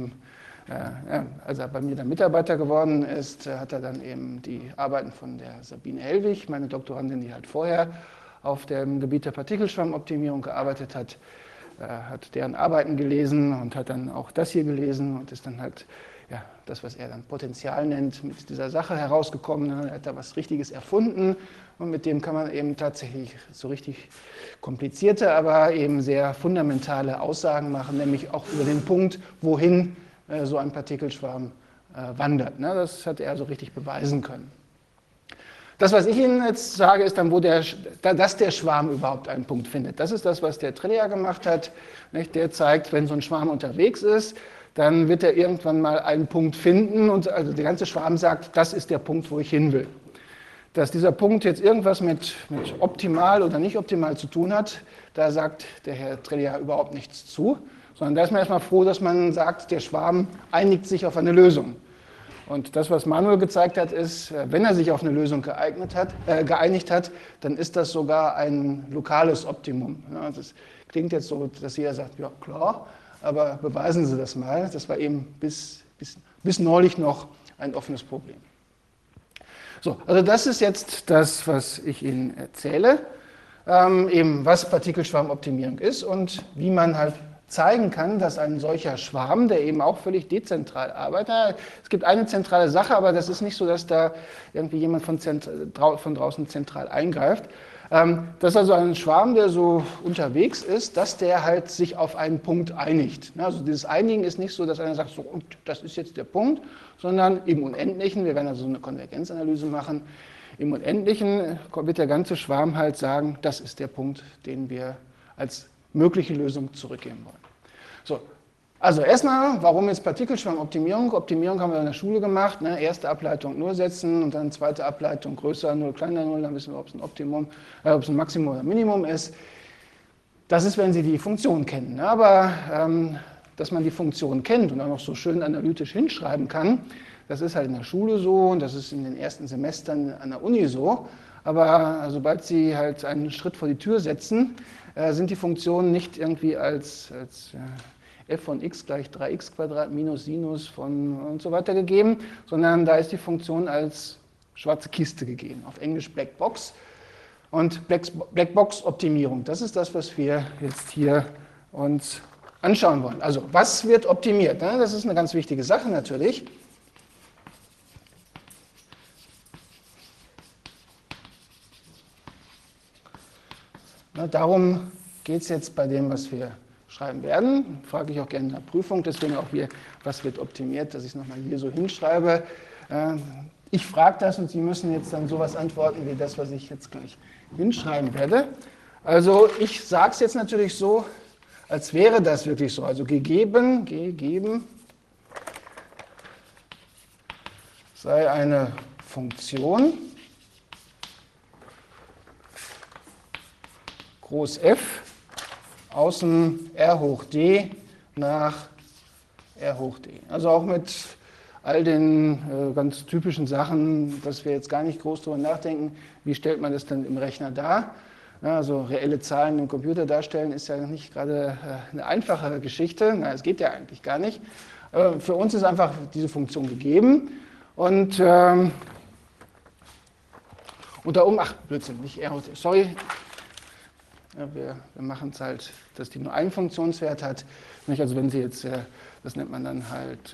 [SPEAKER 1] als er bei mir dann Mitarbeiter geworden ist, hat er dann eben die Arbeiten von der Sabine Hellwig, meine Doktorandin, die halt vorher auf dem Gebiet der Partikelschwarmoptimierung gearbeitet hat, hat deren Arbeiten gelesen und hat dann auch das hier gelesen und ist dann halt das, was er dann Potenzial nennt, mit dieser Sache herausgekommen. Er hat da was Richtiges erfunden und mit dem kann man eben tatsächlich so richtig komplizierte, aber eben sehr fundamentale Aussagen machen, nämlich auch über den Punkt, wohin so ein Partikelschwarm wandert. Das hat er so richtig beweisen können. Das, was ich Ihnen jetzt sage, ist dann, dass der Schwarm überhaupt einen Punkt findet. Das ist das, was der Trelea gemacht hat. Der zeigt, wenn so ein Schwarm unterwegs ist, dann wird er irgendwann mal einen Punkt finden und also der ganze Schwarm sagt, das ist der Punkt, wo ich hin will. Dass dieser Punkt jetzt irgendwas mit optimal oder nicht optimal zu tun hat, da sagt der Herr Trelea überhaupt nichts zu. Sondern da ist man erstmal froh, dass man sagt, der Schwarm einigt sich auf eine Lösung. Und das, was Manuel gezeigt hat, ist, wenn er sich auf eine Lösung geeinigt hat, dann ist das sogar ein lokales Optimum. Ja, das klingt jetzt so, dass jeder sagt, ja klar, aber beweisen Sie das mal. Das war eben bis neulich noch ein offenes Problem. So, also das ist jetzt das, was ich Ihnen erzähle, eben was Partikelschwarmoptimierung ist und wie man halt zeigen kann, dass ein solcher Schwarm, der eben auch völlig dezentral arbeitet, es gibt eine zentrale Sache, aber das ist nicht so, dass da irgendwie jemand von draußen zentral eingreift. Das ist also ein Schwarm, der so unterwegs ist, dass der halt sich auf einen Punkt einigt. Also dieses Einigen ist nicht so, dass einer sagt, so, und das ist jetzt der Punkt, sondern im Unendlichen, wir werden also so eine Konvergenzanalyse machen, im Unendlichen wird der ganze Schwarm halt sagen, das ist der Punkt, den wir als mögliche Lösung zurückgeben wollen. So, also erstmal, warum jetzt Partikelschwarmoptimierung? Optimierung haben wir in der Schule gemacht. Erste Ableitung 0 setzen und dann zweite Ableitung größer 0, kleiner 0, dann wissen wir, ob es ein Optimum, ob es ein Maximum oder Minimum ist. Das ist, wenn Sie die Funktion kennen. Ne? Aber dass man die Funktion kennt und auch noch so schön analytisch hinschreiben kann, das ist halt in der Schule so und das ist in den ersten Semestern an der Uni so. Aber sobald Sie halt einen Schritt vor die Tür setzen, sind die Funktionen nicht irgendwie als f von x gleich 3x² minus Sinus von und so weiter gegeben, sondern da ist die Funktion als schwarze Kiste gegeben, auf Englisch Black Box. Und Blackbox-Optimierung, das ist das, was wir jetzt hier uns anschauen wollen. Also, was wird optimiert? Das ist eine ganz wichtige Sache natürlich. Darum geht es jetzt bei dem, was wir schreiben werden. Frage ich auch gerne in der Prüfung, deswegen auch hier, was wird optimiert, dass ich es nochmal hier so hinschreibe. Ich frage das und Sie müssen jetzt dann sowas antworten wie das, was ich jetzt gleich hinschreiben werde. Also ich sage es jetzt natürlich so, als wäre das wirklich so. Also gegeben sei eine Funktion groß f außen r hoch d nach r hoch d. Also auch mit all den ganz typischen Sachen, dass wir jetzt gar nicht groß darüber nachdenken, wie stellt man das dann im Rechner dar. Ja, also reelle Zahlen im Computer darstellen ist ja nicht gerade eine einfache Geschichte. Na, es geht ja eigentlich gar nicht. Für uns ist einfach diese Funktion gegeben und ach Blödsinn, nicht r hoch d, sorry. Ja, wir machen es halt, dass die nur einen Funktionswert hat. Also wenn Sie jetzt, das nennt man dann halt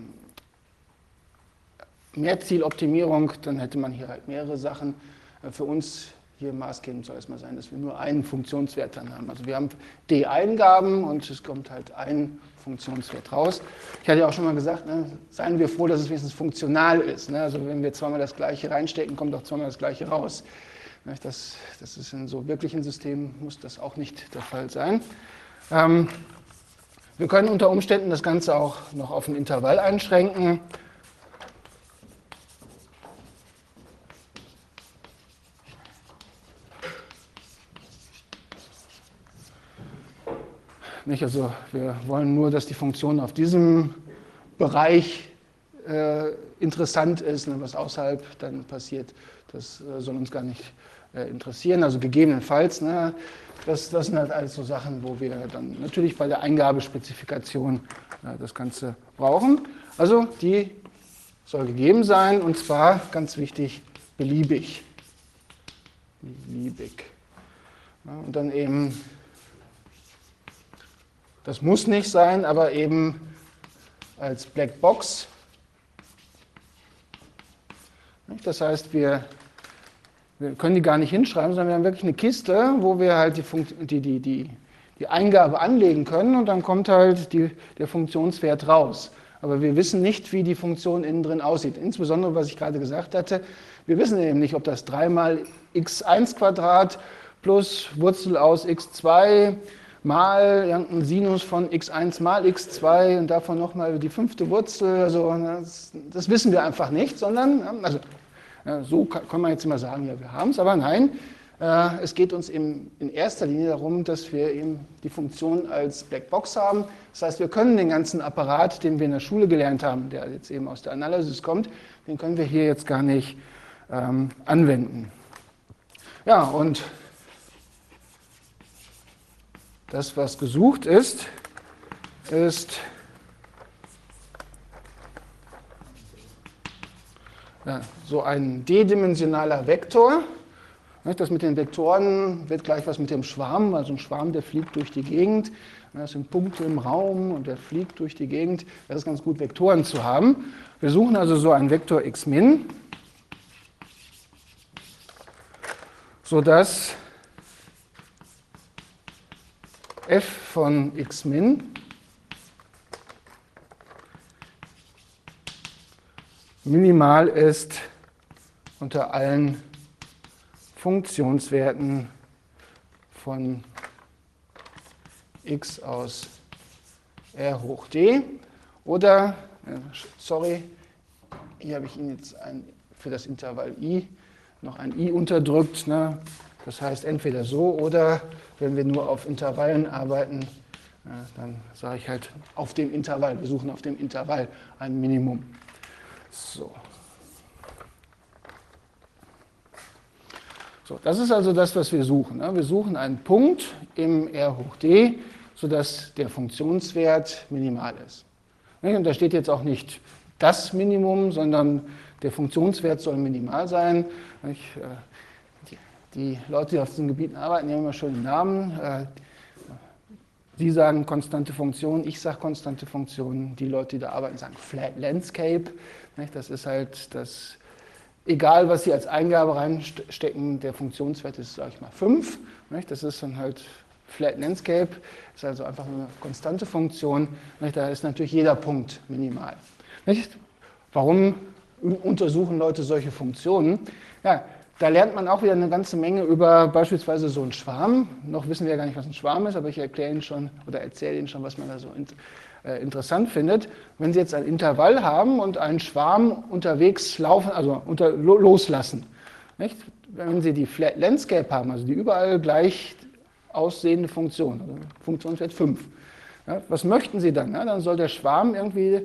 [SPEAKER 1] Mehrzieloptimierung, dann hätte man hier halt mehrere Sachen. Für uns hier maßgebend soll es mal sein, dass wir nur einen Funktionswert dann haben. Also wir haben D-Eingaben und es kommt halt ein Funktionswert raus. Ich hatte ja auch schon mal gesagt, seien wir froh, dass es wenigstens funktional ist. Also wenn wir zweimal das Gleiche reinstecken, kommt auch zweimal das Gleiche raus. Das ist in so wirklichen Systemen, muss das auch nicht der Fall sein. Wir können unter Umständen das Ganze auch noch auf ein Intervall einschränken. Also wir wollen nur, dass die Funktion auf diesem Bereich interessant ist, was außerhalb dann passiert, das soll uns gar nicht interessieren. Also gegebenenfalls, das sind halt alles so Sachen, wo wir dann natürlich bei der Eingabespezifikation das Ganze brauchen. Also die soll gegeben sein und zwar, ganz wichtig, beliebig. Und dann eben, das muss nicht sein, aber eben als Blackbox. Das heißt, wir können die gar nicht hinschreiben, sondern wir haben wirklich eine Kiste, wo wir halt die Eingabe anlegen können und dann kommt halt der Funktionswert raus. Aber wir wissen nicht, wie die Funktion innen drin aussieht. Insbesondere, was ich gerade gesagt hatte, wir wissen eben nicht, ob das 3 mal x1² plus Wurzel aus x2 mal irgendein Sinus von x1 mal x2 und davon nochmal die 5. Wurzel. Also das wissen wir einfach nicht, sondern, also so kann man jetzt immer sagen, ja, wir haben es, aber nein, es geht uns eben in erster Linie darum, dass wir eben die Funktion als Blackbox haben. Das heißt, wir können den ganzen Apparat, den wir in der Schule gelernt haben, der jetzt eben aus der Analysis kommt, den können wir hier jetzt gar nicht anwenden. Ja, und das, was gesucht ist so ein d-dimensionaler Vektor. Das mit den Vektoren wird gleich was mit dem Schwarm, also ein Schwarm, der fliegt durch die Gegend. Das sind Punkte im Raum und der fliegt durch die Gegend. Das ist ganz gut, Vektoren zu haben. Wir suchen also so einen Vektor x-min, sodass f von x-min minimal ist unter allen Funktionswerten von x aus r hoch d. Oder, sorry, hier habe ich Ihnen jetzt für das Intervall i noch ein i unterdrückt. Das heißt entweder so oder wenn wir nur auf Intervallen arbeiten, dann sage ich halt auf dem Intervall. Wir suchen auf dem Intervall ein Minimum. So. So, das ist also das, was wir suchen. Wir suchen einen Punkt im R hoch d, sodass der Funktionswert minimal ist. Und da steht jetzt auch nicht das Minimum, sondern der Funktionswert soll minimal sein. Die Leute, die auf diesen Gebieten arbeiten, die haben immer schöne Namen. Sie sagen konstante Funktion, ich sage konstante Funktion. Die Leute, die da arbeiten, sagen Flat Landscape. Das ist halt das, egal was Sie als Eingabe reinstecken, der Funktionswert ist, sage ich mal, 5. Das ist dann halt Flat Landscape, ist also einfach eine konstante Funktion. Da ist natürlich jeder Punkt minimal. Warum untersuchen Leute solche Funktionen? Ja, da lernt man auch wieder eine ganze Menge über beispielsweise so einen Schwarm. Noch wissen wir ja gar nicht, was ein Schwarm ist, aber ich erkläre Ihnen schon oder erzähle Ihnen schon, was man da so interessant findet. Wenn Sie jetzt ein Intervall haben und einen Schwarm unterwegs laufen, also loslassen, nicht? Wenn Sie die Flat Landscape haben, also die überall gleich aussehende Funktion, also Funktionswert 5. Ja, was möchten Sie dann? Ja, dann soll der Schwarm irgendwie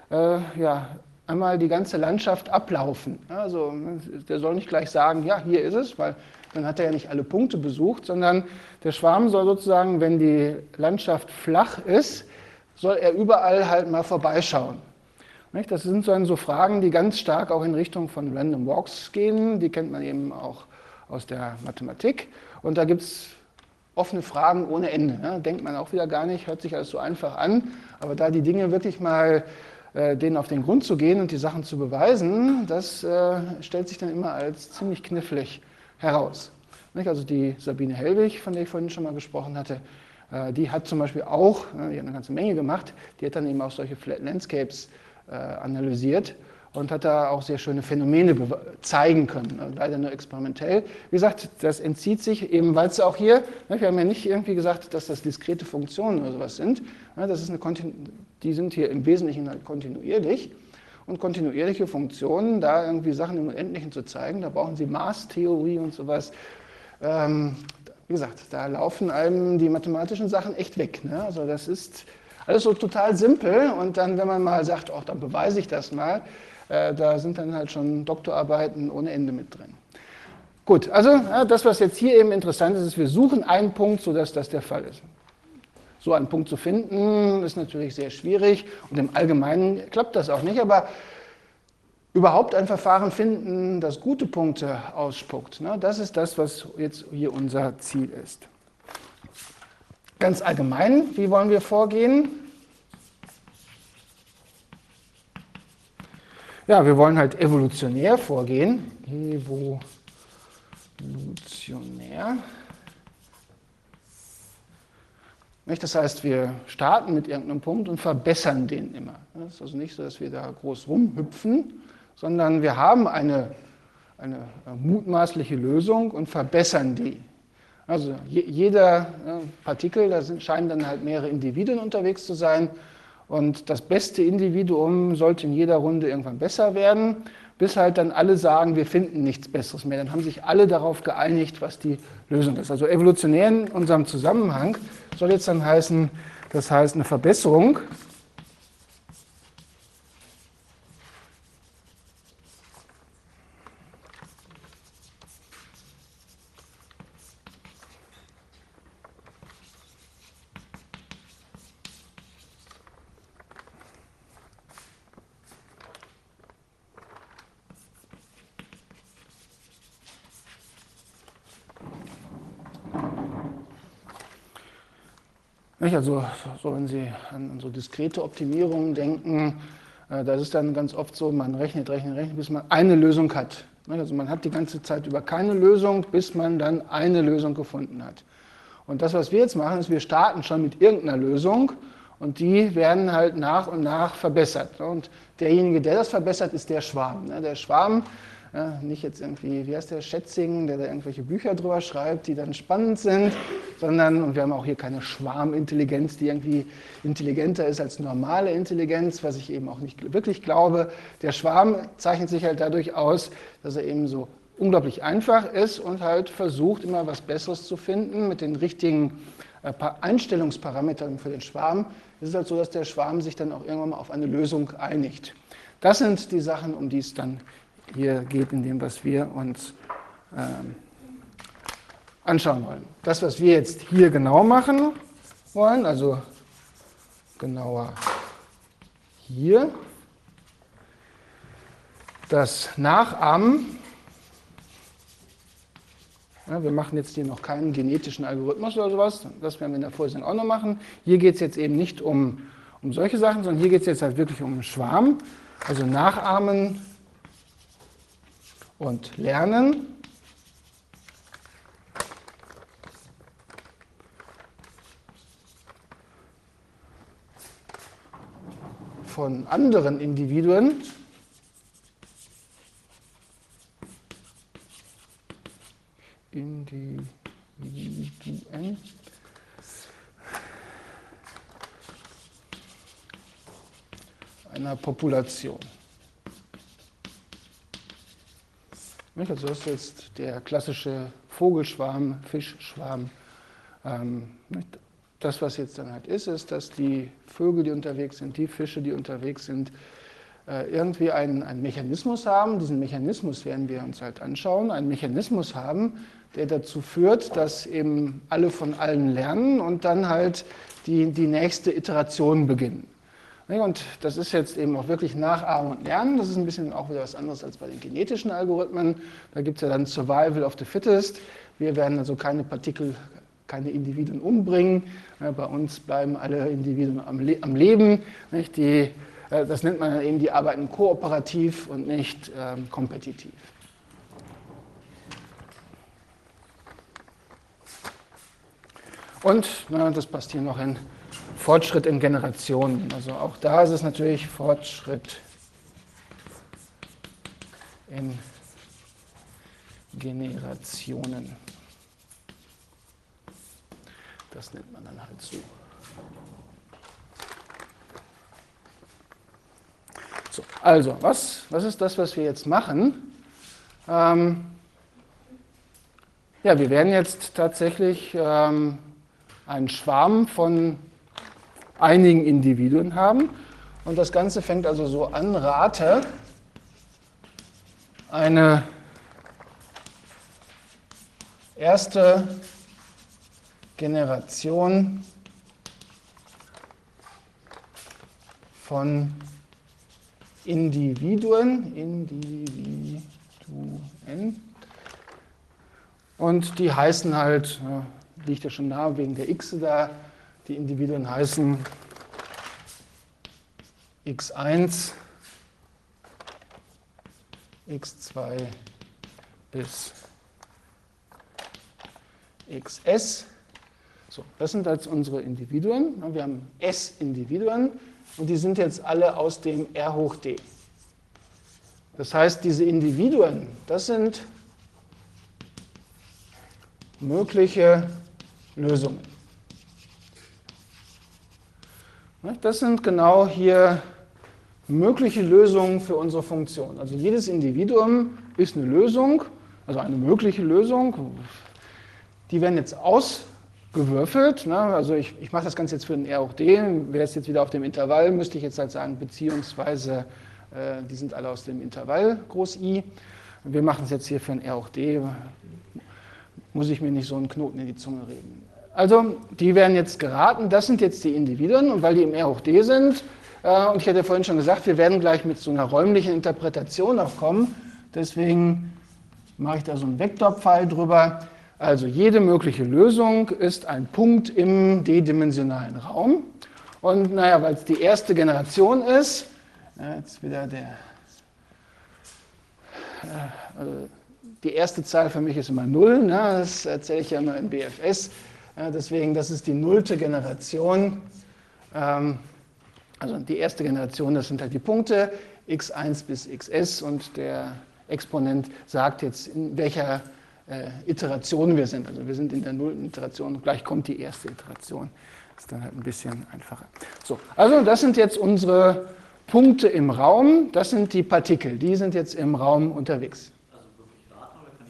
[SPEAKER 1] einmal die ganze Landschaft ablaufen. Also der soll nicht gleich sagen, ja, hier ist es, weil dann hat er ja nicht alle Punkte besucht, sondern der Schwarm soll sozusagen, wenn die Landschaft flach ist, soll er überall halt mal vorbeischauen. Das sind dann so Fragen, die ganz stark auch in Richtung von Random Walks gehen. Die kennt man eben auch aus der Mathematik. Und da gibt es offene Fragen ohne Ende. Denkt man auch wieder gar nicht, hört sich alles so einfach an. Aber da die Dinge wirklich mal denen auf den Grund zu gehen und die Sachen zu beweisen, das stellt sich dann immer als ziemlich knifflig heraus. Also die Sabine Hellwig, von der ich vorhin schon mal gesprochen hatte, die hat zum Beispiel auch, die hat eine ganze Menge gemacht, die hat dann eben auch solche Flat Landscapes analysiert und hat da auch sehr schöne Phänomene zeigen können, leider nur experimentell. Wie gesagt, das entzieht sich eben, weil es auch hier, wir haben ja nicht irgendwie gesagt, dass das diskrete Funktionen oder sowas sind, das ist die sind hier im Wesentlichen halt kontinuierlich und kontinuierliche Funktionen, da irgendwie Sachen im Unendlichen zu zeigen, da brauchen Sie Maßtheorie und sowas. Wie gesagt, da laufen einem die mathematischen Sachen echt weg. Also das ist alles so total simpel und dann, wenn man mal sagt, dann beweise ich das mal, da sind dann halt schon Doktorarbeiten ohne Ende mit drin. Gut, also das, was jetzt hier eben interessant ist, ist, wir suchen einen Punkt, sodass das der Fall ist. So einen Punkt zu finden, ist natürlich sehr schwierig und im Allgemeinen klappt das auch nicht, aber überhaupt ein Verfahren finden, das gute Punkte ausspuckt, das ist das, was jetzt hier unser Ziel ist. Ganz allgemein, wie wollen wir vorgehen? Ja, wir wollen halt evolutionär vorgehen. Evolutionär. Das heißt, wir starten mit irgendeinem Punkt und verbessern den immer. Es ist also nicht so, dass wir da groß rumhüpfen, sondern wir haben eine mutmaßliche Lösung und verbessern die. Also jeder Partikel, da scheinen dann halt mehrere Individuen unterwegs zu sein und das beste Individuum sollte in jeder Runde irgendwann besser werden, bis halt dann alle sagen, wir finden nichts Besseres mehr. Dann haben sich alle darauf geeinigt, was die Lösung ist. Also evolutionär in unserem Zusammenhang soll jetzt dann heißen, das heißt eine Verbesserung. Also so, wenn Sie an so diskrete Optimierungen denken, da ist es dann ganz oft so, man rechnet, bis man eine Lösung hat. Also man hat die ganze Zeit über keine Lösung, bis man dann eine Lösung gefunden hat. Und das, was wir jetzt machen, ist, wir starten schon mit irgendeiner Lösung und die werden halt nach und nach verbessert. Und derjenige, der das verbessert, ist der Schwarm. Der Schwarm, nicht jetzt irgendwie, wie heißt der, Schätzing, der da irgendwelche Bücher drüber schreibt, die dann spannend sind, sondern, und wir haben auch hier keine Schwarmintelligenz, die irgendwie intelligenter ist als normale Intelligenz, was ich eben auch nicht wirklich glaube. Der Schwarm zeichnet sich halt dadurch aus, dass er eben so unglaublich einfach ist und halt versucht, immer was Besseres zu finden mit den richtigen Einstellungsparametern für den Schwarm. Es ist halt so, dass der Schwarm sich dann auch irgendwann mal auf eine Lösung einigt. Das sind die Sachen, um die es dann hier geht, in dem, was wir uns anschauen wollen. Das, was wir jetzt hier genau machen wollen, also genauer hier, das Nachahmen. Ja, wir machen jetzt hier noch keinen genetischen Algorithmus oder sowas, das werden wir in der Vorlesung auch noch machen. Hier geht es jetzt eben nicht um solche Sachen, sondern hier geht es jetzt halt wirklich um einen Schwarm, also Nachahmen und Lernen. Von anderen Individuen. Einer Population. Also das ist jetzt der klassische Vogelschwarm, Fischschwarm. Das, was jetzt dann halt ist, dass die Vögel, die unterwegs sind, die Fische, die unterwegs sind, irgendwie einen Mechanismus haben. Diesen Mechanismus werden wir uns halt anschauen. Einen Mechanismus haben, der dazu führt, dass eben alle von allen lernen und dann halt die nächste Iteration beginnen. Und das ist jetzt eben auch wirklich Nachahmen und Lernen. Das ist ein bisschen auch wieder was anderes als bei den genetischen Algorithmen. Da gibt es ja dann Survival of the Fittest. Wir werden also keine Individuen umbringen. Bei uns bleiben alle Individuen am Leben. Das nennt man eben, die arbeiten kooperativ und nicht kompetitiv. Und das passt hier noch in Fortschritt in Generationen. Also auch da ist es natürlich Fortschritt in Generationen. Das nennt man dann halt so. So, also, was ist das, was wir jetzt machen? Ja, wir werden jetzt tatsächlich einen Schwarm von einigen Individuen haben. Und das Ganze fängt also so an, rate eine erste Generation von Individuen. Und die heißen halt, liegt ja schon nah wegen der X da, die Individuen heißen x1, x2 bis xs. So, das sind jetzt unsere Individuen. Wir haben S Individuen und die sind jetzt alle aus dem R hoch d. Das heißt, diese Individuen, das sind mögliche Lösungen. Das sind genau hier mögliche Lösungen für unsere Funktion. Also jedes Individuum ist eine Lösung, also eine mögliche Lösung. Die werden jetzt ausgewürfelt. Also ich mache das Ganze jetzt für den R hoch d. Wäre es jetzt wieder auf dem Intervall, müsste ich jetzt halt sagen, beziehungsweise die sind alle aus dem Intervall groß I. Wir machen es jetzt hier für ein R hoch d. Muss ich mir nicht so einen Knoten in die Zunge reden. Also, die werden jetzt geraten, das sind jetzt die Individuen, und weil die im R hoch d sind, und ich hatte vorhin schon gesagt, wir werden gleich mit so einer räumlichen Interpretation auch kommen, deswegen mache ich da so einen Vektorpfeil drüber. Also, jede mögliche Lösung ist ein Punkt im d-dimensionalen Raum. Und naja, weil es die erste Generation ist, jetzt wieder die erste Zahl für mich ist immer 0, das erzähle ich ja immer im BFS. Deswegen, das ist die 0. Generation. Also die erste Generation, das sind halt die Punkte, x1 bis xs, und der Exponent sagt jetzt, in welcher Iteration wir sind. Also wir sind in der 0. Iteration, gleich kommt die erste Iteration. Das ist dann halt ein bisschen einfacher. So, also das sind jetzt unsere Punkte im Raum, das sind die Partikel, die sind jetzt im Raum unterwegs.
[SPEAKER 2] Also wirklich raten oder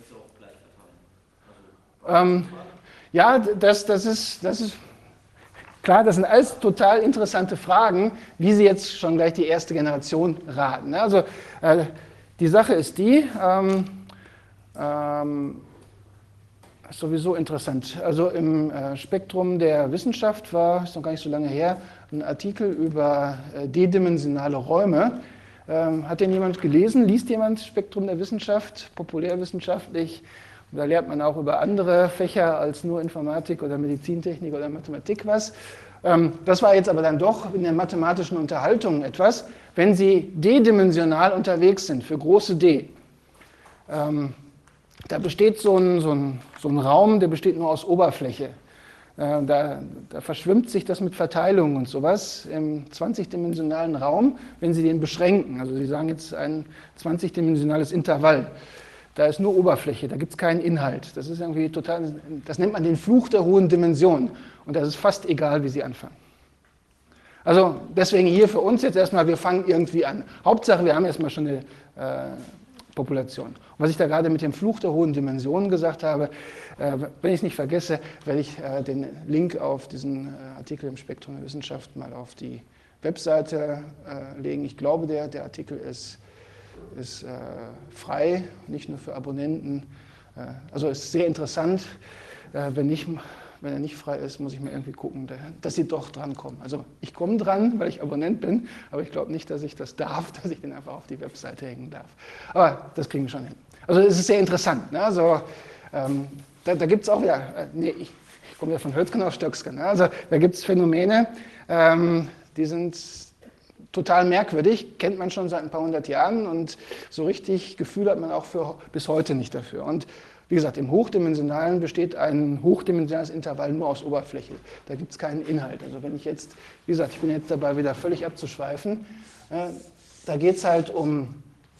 [SPEAKER 1] Ja, das ist klar, das sind alles total interessante Fragen, wie Sie jetzt schon gleich die erste Generation raten. Also die Sache ist die, ist sowieso interessant. Also im Spektrum der Wissenschaft war, ist noch gar nicht so lange her, ein Artikel über D-dimensionale Räume. Hat den jemand gelesen? Liest jemand Spektrum der Wissenschaft, populärwissenschaftlich? Da lernt man auch über andere Fächer als nur Informatik oder Medizintechnik oder Mathematik was. Das war jetzt aber dann doch in der mathematischen Unterhaltung etwas, wenn Sie d-dimensional unterwegs sind, für große D. Da besteht so ein Raum, der besteht nur aus Oberfläche. Da verschwimmt sich das mit Verteilung und sowas im 20-dimensionalen Raum, wenn Sie den beschränken. Also Sie sagen jetzt ein 20-dimensionales Intervall. Da ist nur Oberfläche, da gibt es keinen Inhalt. Das ist irgendwie total, das nennt man den Fluch der hohen Dimensionen. Und das ist fast egal, wie Sie anfangen. Also deswegen hier für uns jetzt erstmal, wir fangen irgendwie an. Hauptsache, wir haben erstmal schon eine Population. Und was ich da gerade mit dem Fluch der hohen Dimensionen gesagt habe, wenn ich es nicht vergesse, werde ich den Link auf diesen Artikel im Spektrum der Wissenschaft mal auf die Webseite legen. Ich glaube, der Artikel ist frei, nicht nur für Abonnenten. Also ist sehr interessant. Wenn er nicht frei ist, muss ich mir irgendwie gucken, dass Sie doch drankommen. Also ich komme dran, weil ich Abonnent bin, aber ich glaube nicht, dass ich das darf, dass ich den einfach auf die Webseite hängen darf. Aber das kriegen wir schon hin. Also es ist sehr interessant. Ne? Also, da gibt es auch wieder, ich komme ja von Hötzgen auf Stöcksken, ne? Also da gibt es Phänomene, die sind total merkwürdig, kennt man schon seit ein paar hundert Jahren und so richtig Gefühl hat man auch bis heute nicht dafür. Und wie gesagt, im Hochdimensionalen besteht ein hochdimensionales Intervall nur aus Oberfläche. Da gibt es keinen Inhalt. Also wenn ich jetzt, wie gesagt, ich bin jetzt dabei, wieder völlig abzuschweifen, da geht es halt um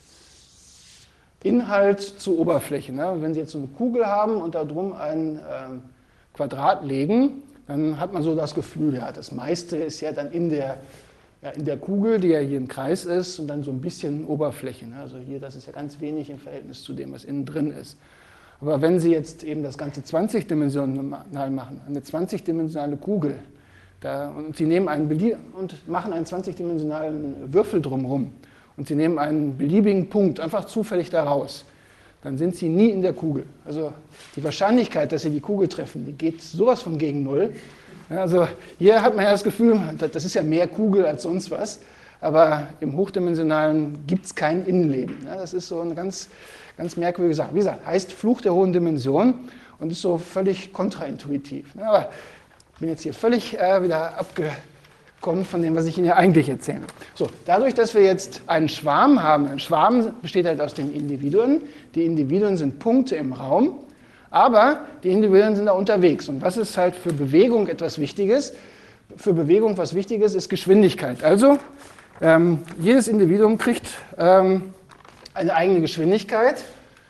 [SPEAKER 1] Inhalt zu Oberfläche. Ne? Wenn Sie jetzt so eine Kugel haben und da drum ein Quadrat legen, dann hat man so das Gefühl, ja, das meiste ist ja dann in der Kugel, die ja hier im Kreis ist, und dann so ein bisschen Oberfläche. Ne? Also hier, das ist ja ganz wenig im Verhältnis zu dem, was innen drin ist. Aber wenn Sie jetzt eben das Ganze 20-dimensional machen, eine 20-dimensionale Kugel, und Sie nehmen und machen einen 20-dimensionalen Würfel drumherum und Sie nehmen einen beliebigen Punkt einfach zufällig daraus, dann sind Sie nie in der Kugel. Also die Wahrscheinlichkeit, dass Sie die Kugel treffen, die geht sowas von gegen Null. Also hier hat man ja das Gefühl, das ist ja mehr Kugel als sonst was, aber im Hochdimensionalen gibt es kein Innenleben. Das ist so eine ganz merkwürdige Sache. Wie gesagt, heißt Fluch der hohen Dimension und ist so völlig kontraintuitiv. Aber ich bin jetzt hier völlig wieder abgekommen von dem, was ich Ihnen ja eigentlich erzähle. So, dadurch, dass wir jetzt einen Schwarm haben, ein Schwarm besteht halt aus den Individuen. Die Individuen sind Punkte im Raum, aber die Individuen sind da unterwegs. Und was ist halt für Bewegung etwas Wichtiges? Für Bewegung was Wichtiges ist Geschwindigkeit. Also jedes Individuum kriegt eine eigene Geschwindigkeit.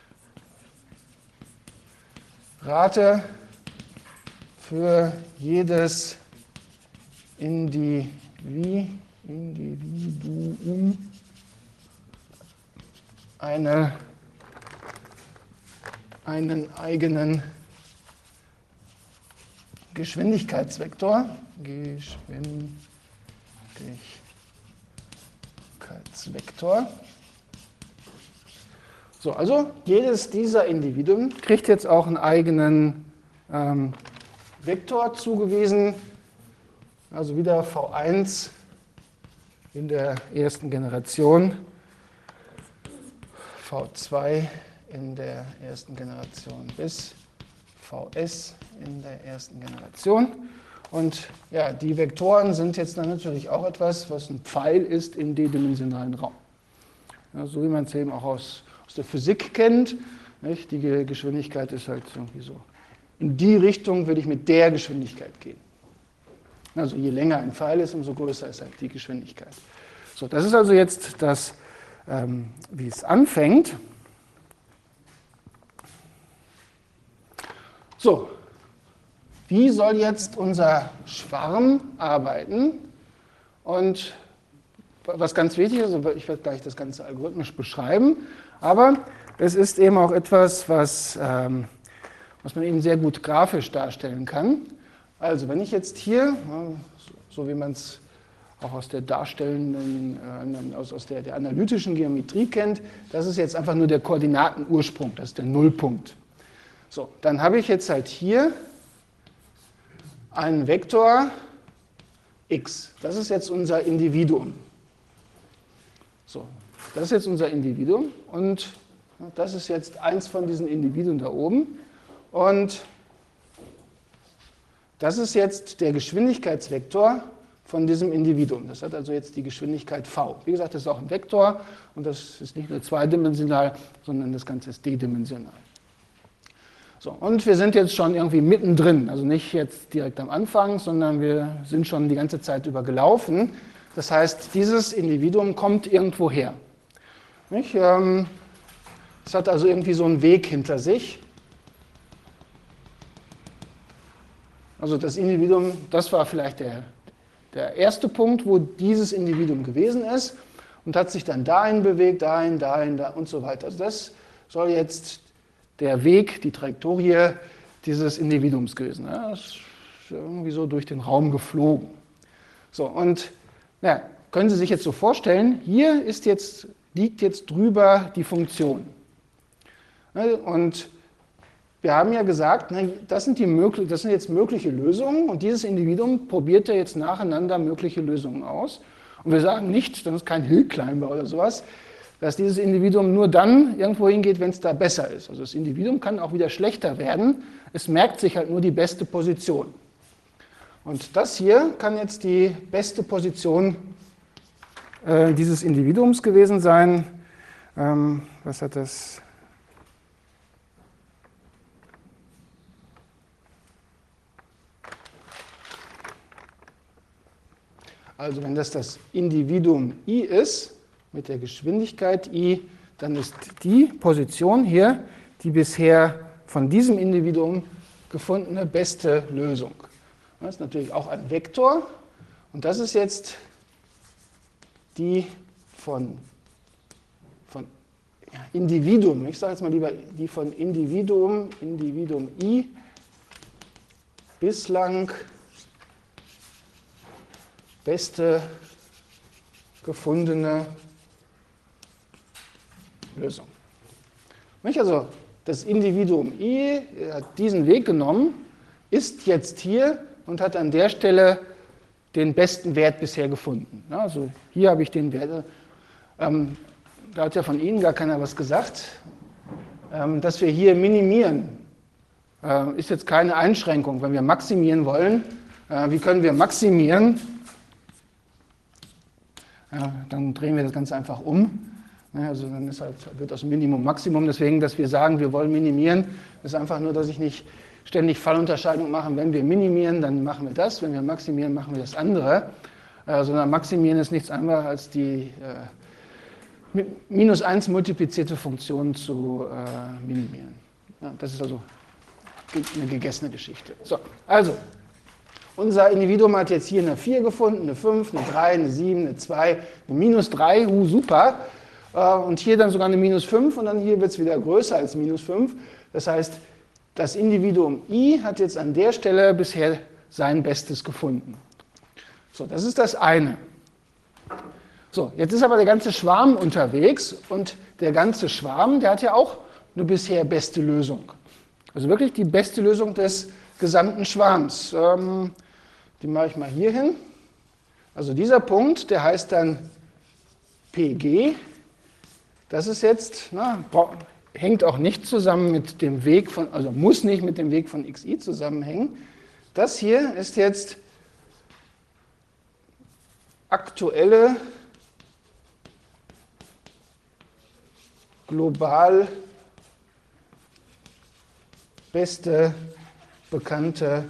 [SPEAKER 1] Rate für jedes Individuum einen eigenen Geschwindigkeitsvektor. So, also jedes dieser Individuen kriegt jetzt auch einen eigenen Vektor zugewiesen, also wieder V1 in der ersten Generation, V2 in der ersten Generation bis Vs in der ersten Generation. Und ja, die Vektoren sind jetzt dann natürlich auch etwas, was ein Pfeil ist im d-dimensionalen Raum. Ja, so wie man es eben auch aus der Physik kennt. Nicht? Die Geschwindigkeit ist halt irgendwie so. In die Richtung würde ich mit der Geschwindigkeit gehen. Also je länger ein Pfeil ist, umso größer ist halt die Geschwindigkeit. So, das ist also jetzt das, wie es anfängt. So, wie soll jetzt unser Schwarm arbeiten? Und was ganz wichtig ist, ich werde gleich das Ganze algorithmisch beschreiben, aber es ist eben auch etwas, was was man eben sehr gut grafisch darstellen kann. Also wenn ich jetzt hier, so wie man es auch aus der darstellenden, aus der analytischen Geometrie kennt, das ist jetzt einfach nur der Koordinatenursprung, das ist der Nullpunkt. So, dann habe ich jetzt halt hier einen Vektor x. Das ist jetzt unser Individuum. So, das ist jetzt unser Individuum und das ist jetzt eins von diesen Individuen da oben. Und das ist jetzt der Geschwindigkeitsvektor von diesem Individuum. Das hat also jetzt die Geschwindigkeit v. Wie gesagt, das ist auch ein Vektor und das ist nicht nur zweidimensional, sondern das Ganze ist d-dimensional. So, und wir sind jetzt schon irgendwie mittendrin, also nicht jetzt direkt am Anfang, sondern wir sind schon die ganze Zeit über gelaufen. Das heißt, dieses Individuum kommt irgendwo her. Nicht? Es hat also irgendwie so einen Weg hinter sich. Also das Individuum, das war vielleicht der erste Punkt, wo dieses Individuum gewesen ist und hat sich dann dahin bewegt, dahin, dahin, da und so weiter. Also das soll jetzt der Weg, die Trajektorie dieses Individuums gewesen. Ja, das ist irgendwie so durch den Raum geflogen. So, und ja, können Sie sich jetzt so vorstellen, hier liegt jetzt drüber die Funktion. Und wir haben ja gesagt, das sind jetzt mögliche Lösungen und dieses Individuum probiert ja jetzt nacheinander mögliche Lösungen aus. Und wir sagen nicht, das ist kein Hill-Climber oder sowas, dass dieses Individuum nur dann irgendwo hingeht, wenn es da besser ist. Also das Individuum kann auch wieder schlechter werden, es merkt sich halt nur die beste Position. Und das hier kann jetzt die beste Position dieses Individuums gewesen sein. Was hat das? Also wenn das Individuum i ist, mit der Geschwindigkeit i, dann ist die Position hier die bisher von diesem Individuum gefundene beste Lösung. Das ist natürlich auch ein Vektor und das ist jetzt die von Individuum, ich sage jetzt mal lieber die von Individuum i bislang beste gefundene Lösung. Also das Individuum i hat diesen Weg genommen, ist jetzt hier und hat an der Stelle den besten Wert bisher gefunden. Also hier habe ich den Wert, da hat ja von Ihnen gar keiner was gesagt, dass wir hier minimieren, ist jetzt keine Einschränkung. Wenn wir maximieren wollen, wie können wir maximieren? Dann drehen wir das Ganze einfach um. Also dann wird aus Minimum Maximum, deswegen, dass wir sagen, wir wollen minimieren, ist einfach nur, dass ich nicht ständig Fallunterscheidung mache. Wenn wir minimieren, dann machen wir das, wenn wir maximieren, machen wir das andere. Sondern maximieren ist nichts anderes als die mit -1 multiplizierte Funktion zu minimieren. Ja, das ist also eine gegessene Geschichte. So, also, unser Individuum hat jetzt hier eine 4 gefunden, eine 5, eine 3, eine 7, eine 2, eine -3, super. Und hier dann sogar eine -5 und dann hier wird es wieder größer als -5. Das heißt, das Individuum i hat jetzt an der Stelle bisher sein Bestes gefunden. So, das ist das eine. So, jetzt ist aber der ganze Schwarm unterwegs und der ganze Schwarm, der hat ja auch eine bisher beste Lösung. Also wirklich die beste Lösung des gesamten Schwarms. Die mache ich mal hier hin. Also dieser Punkt, der heißt dann PG. Das ist jetzt, hängt auch nicht zusammen mit dem Weg von, also muss nicht mit dem Weg von xi zusammenhängen. Das hier ist jetzt aktuelle global beste bekannte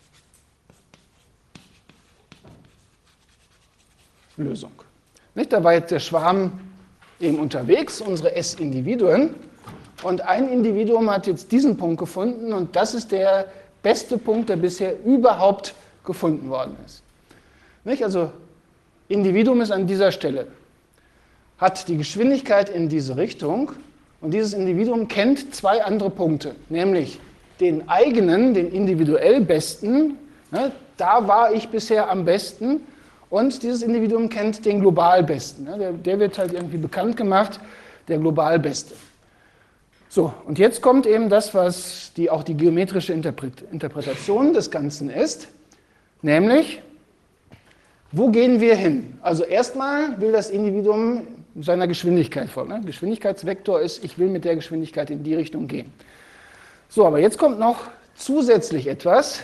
[SPEAKER 1] Lösung. Nicht? Da war jetzt der Schwarm eben unterwegs, unsere S-Individuen, und ein Individuum hat jetzt diesen Punkt gefunden und das ist der beste Punkt, der bisher überhaupt gefunden worden ist. Nicht? Also Individuum ist an dieser Stelle, hat die Geschwindigkeit in diese Richtung und dieses Individuum kennt zwei andere Punkte, nämlich den eigenen, den individuell Besten, ne, da war ich bisher am besten, und dieses Individuum kennt den global Besten. Ne, der wird halt irgendwie bekannt gemacht, der global Beste. So, und jetzt kommt eben das, was auch die geometrische Interpretation des Ganzen ist, nämlich, wo gehen wir hin? Also erstmal will das Individuum seiner Geschwindigkeit folgen. Ne? Geschwindigkeitsvektor ist, ich will mit der Geschwindigkeit in die Richtung gehen. So, aber jetzt kommt noch zusätzlich etwas.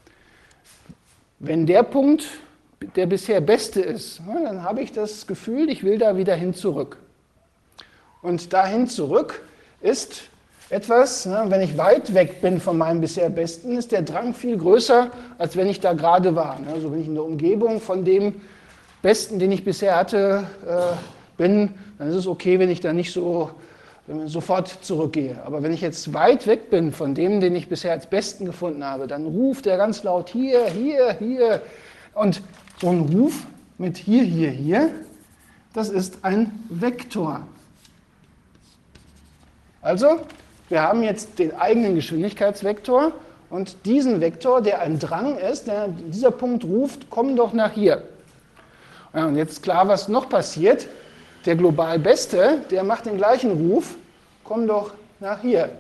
[SPEAKER 1] Wenn der Punkt der bisher beste ist, ne, dann habe ich das Gefühl, ich will da wieder hin zurück. Und dahin zurück ist etwas, ne, wenn ich weit weg bin von meinem bisher Besten, ist der Drang viel größer, als wenn ich da gerade war. Ne? Also wenn ich in der Umgebung von dem Besten, den ich bisher hatte, bin, dann ist es okay, wenn ich da nicht so sofort zurückgehe. Aber wenn ich jetzt weit weg bin von dem, den ich bisher als Besten gefunden habe, dann ruft er ganz laut hier, hier, hier. Und so ein Ruf mit hier, hier, hier, das ist ein Vektor. Also, wir haben jetzt den eigenen Geschwindigkeitsvektor und diesen Vektor, der ein Drang ist, dieser Punkt ruft, komm doch nach hier. Ja, und jetzt klar, was noch passiert. Der global Beste, der macht den gleichen Ruf, komm doch nach hier.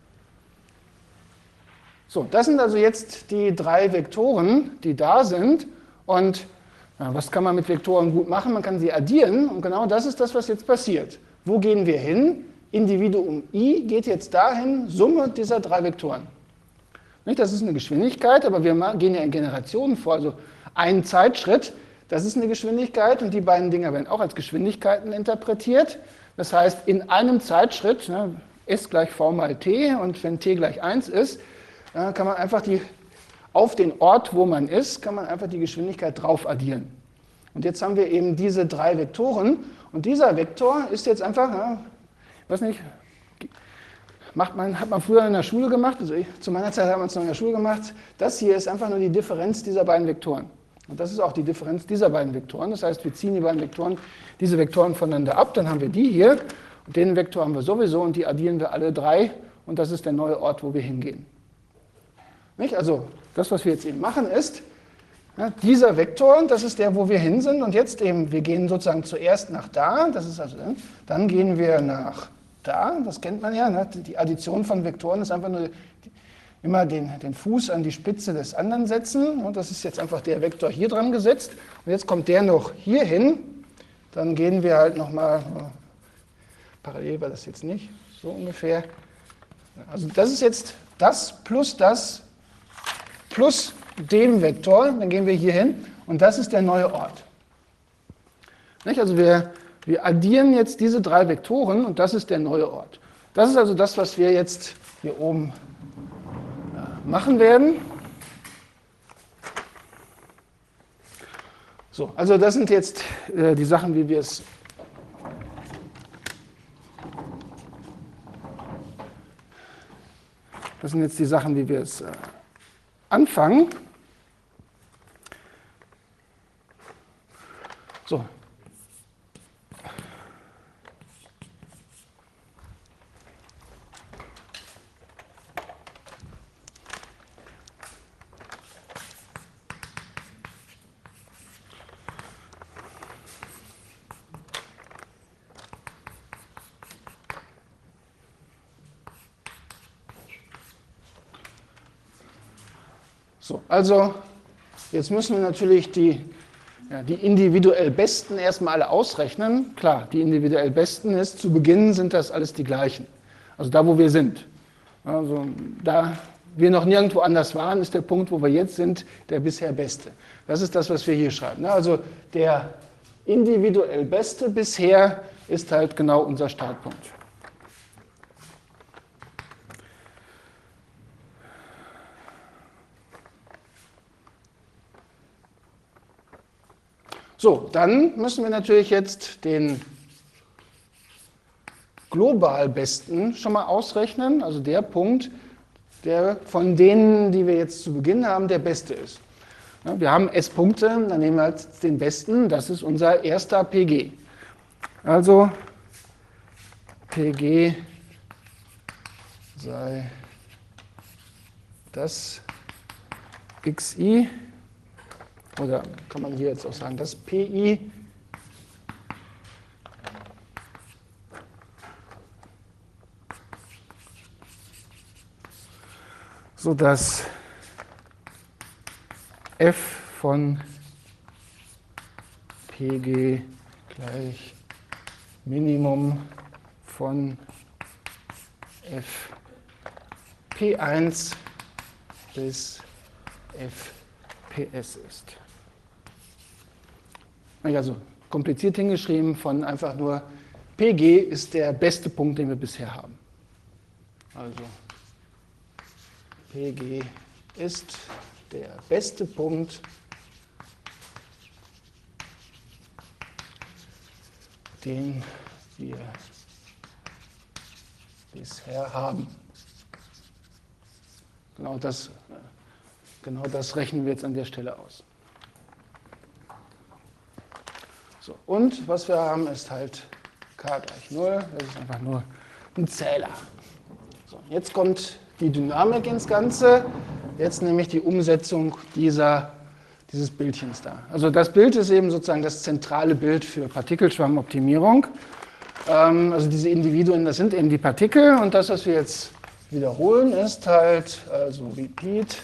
[SPEAKER 1] So, das sind also jetzt die drei Vektoren, die da sind. Und ja, was kann man mit Vektoren gut machen? Man kann sie addieren und genau das ist das, was jetzt passiert. Wo gehen wir hin? Individuum I geht jetzt dahin, Summe dieser drei Vektoren. Nicht, das ist eine Geschwindigkeit, aber wir gehen ja in Generationen vor. Also ein Zeitschritt, das ist eine Geschwindigkeit und die beiden Dinger werden auch als Geschwindigkeiten interpretiert. Das heißt, in einem Zeitschritt, ne, S gleich V mal T und wenn T gleich 1 ist, kann man einfach auf den Ort, wo man ist, kann man einfach die Geschwindigkeit drauf addieren. Und jetzt haben wir eben diese drei Vektoren und dieser Vektor ist jetzt einfach, ich weiß nicht, hat man früher in der Schule gemacht, also zu meiner Zeit haben wir es noch in der Schule gemacht, das hier ist einfach nur die Differenz dieser beiden Vektoren. Und das ist auch die Differenz dieser beiden Vektoren, das heißt, wir ziehen die beiden Vektoren, diese Vektoren voneinander ab, dann haben wir die hier und den Vektor haben wir sowieso und die addieren wir alle drei und das ist der neue Ort, wo wir hingehen. Nicht? Also das, was wir jetzt eben machen, ist, ja, dieser Vektor, das ist der, wo wir hin sind und jetzt eben, wir gehen sozusagen zuerst nach da, das ist also, dann gehen wir nach da, das kennt man ja, ne? Die Addition von Vektoren ist einfach nur immer den Fuß an die Spitze des anderen setzen und das ist jetzt einfach der Vektor hier dran gesetzt und jetzt kommt der noch hier hin, dann gehen wir halt nochmal, parallel war das jetzt nicht, so ungefähr, also das ist jetzt das plus dem Vektor, dann gehen wir hier hin und das ist der neue Ort. Nicht? Also wir addieren jetzt diese drei Vektoren und das ist der neue Ort. Das ist also das, was wir jetzt hier oben machen werden. So, also das sind jetzt die Sachen, wie wir es anfangen. So. So, also jetzt müssen wir natürlich die individuell Besten erstmal alle ausrechnen. Klar, die individuell Besten ist, zu Beginn sind das alles die gleichen. Also da, wo wir sind. Also da wir noch nirgendwo anders waren, ist der Punkt, wo wir jetzt sind, der bisher Beste. Das ist das, was wir hier schreiben. Also der individuell Beste bisher ist halt genau unser Startpunkt. So, dann müssen wir natürlich jetzt den global Besten schon mal ausrechnen, also der Punkt, der von denen, die wir jetzt zu Beginn haben, der beste ist. Ja, wir haben S-Punkte, dann nehmen wir halt den besten, das ist unser erster PG. Also PG sei das xi, oder kann man hier jetzt auch sagen, das pi sodass f von pg gleich Minimum von f p1 bis f ps ist. Also kompliziert hingeschrieben von einfach nur pg ist der beste Punkt, den wir bisher haben. Also pg ist der beste Punkt, den wir bisher haben. Genau das rechnen wir jetzt an der Stelle aus. So, und was wir haben, ist halt k gleich 0. Das ist einfach nur ein Zähler. So, jetzt kommt die Dynamik ins Ganze. Jetzt nämlich die Umsetzung dieses Bildchens da. Also das Bild ist eben sozusagen das zentrale Bild für Partikelschwammoptimierung. Also diese Individuen, das sind eben die Partikel. Und das, was wir jetzt wiederholen, ist halt, also repeat,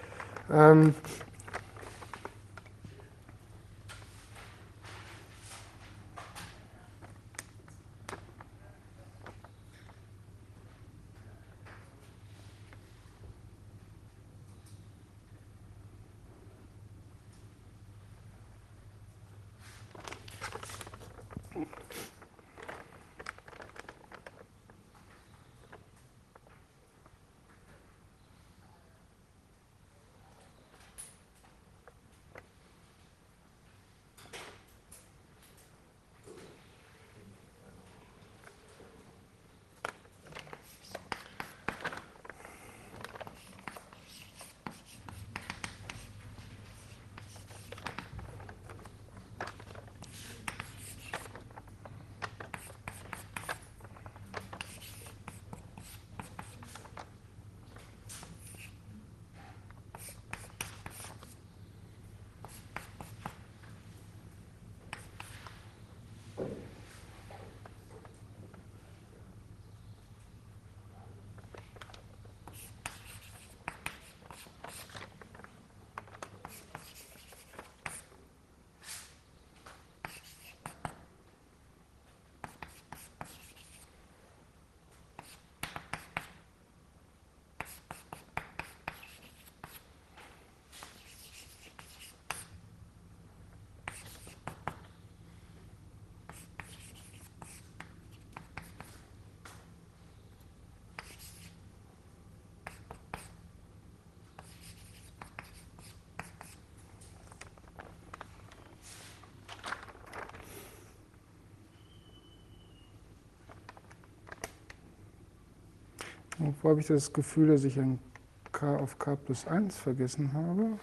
[SPEAKER 1] wo habe ich das Gefühl, dass ich ein k auf k plus 1 vergessen habe?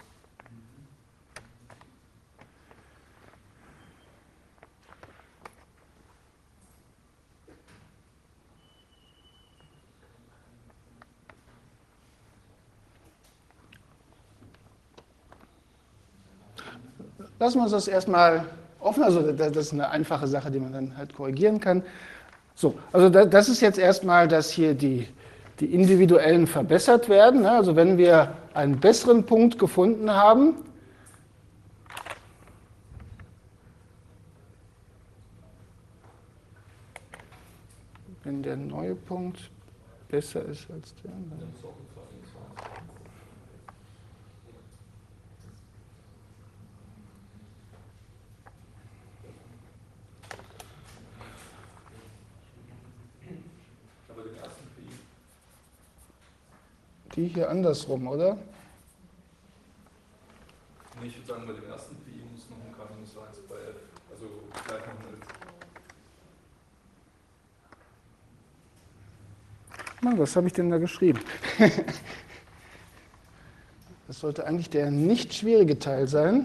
[SPEAKER 1] Lassen wir uns das erstmal offen, also das ist eine einfache Sache, die man dann halt korrigieren kann. So, also das ist jetzt erstmal, dass hier die individuellen verbessert werden. Also wenn wir einen besseren Punkt gefunden haben, wenn der neue Punkt besser ist als der andere. Die hier andersrum, oder?
[SPEAKER 2] Nee, ich würde sagen, bei dem ersten PI muss noch ein K-1 bei F, also gleich noch ein F.
[SPEAKER 1] Mann, was habe ich denn da geschrieben? Das sollte eigentlich der nicht schwierige Teil sein.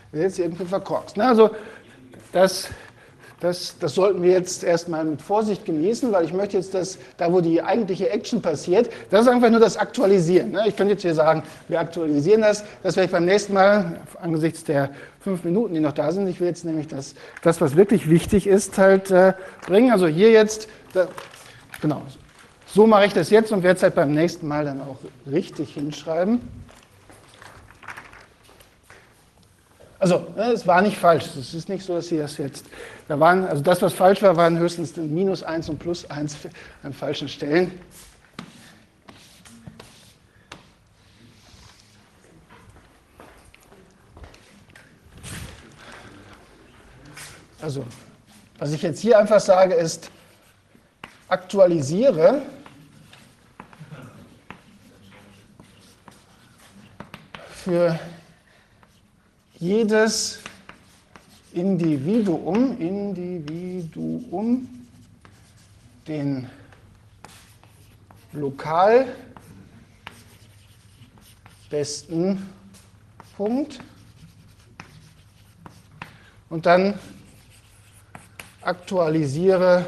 [SPEAKER 1] jetzt irgendwie verkorkst. Na, also das sollten wir jetzt erstmal mit Vorsicht genießen, weil ich möchte jetzt, dass da, wo die eigentliche Action passiert, das ist einfach nur das Aktualisieren. Ich könnte jetzt hier sagen, wir aktualisieren das. Das werde ich beim nächsten Mal, angesichts der 5 Minuten, die noch da sind, ich will jetzt nämlich das was wirklich wichtig ist, halt bringen. Also hier jetzt, genau, so mache ich das jetzt und werde es halt beim nächsten Mal dann auch richtig hinschreiben. Also, es war nicht falsch. Es ist nicht so, dass Sie das jetzt. Also das, was falsch war, waren höchstens -1 und +1 an falschen Stellen. Also, was ich jetzt hier einfach sage, ist, aktualisiere für jedes Individuum den lokal besten Punkt und dann aktualisiere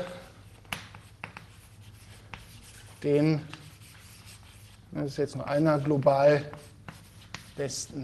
[SPEAKER 1] den, das ist jetzt nur einer, global besten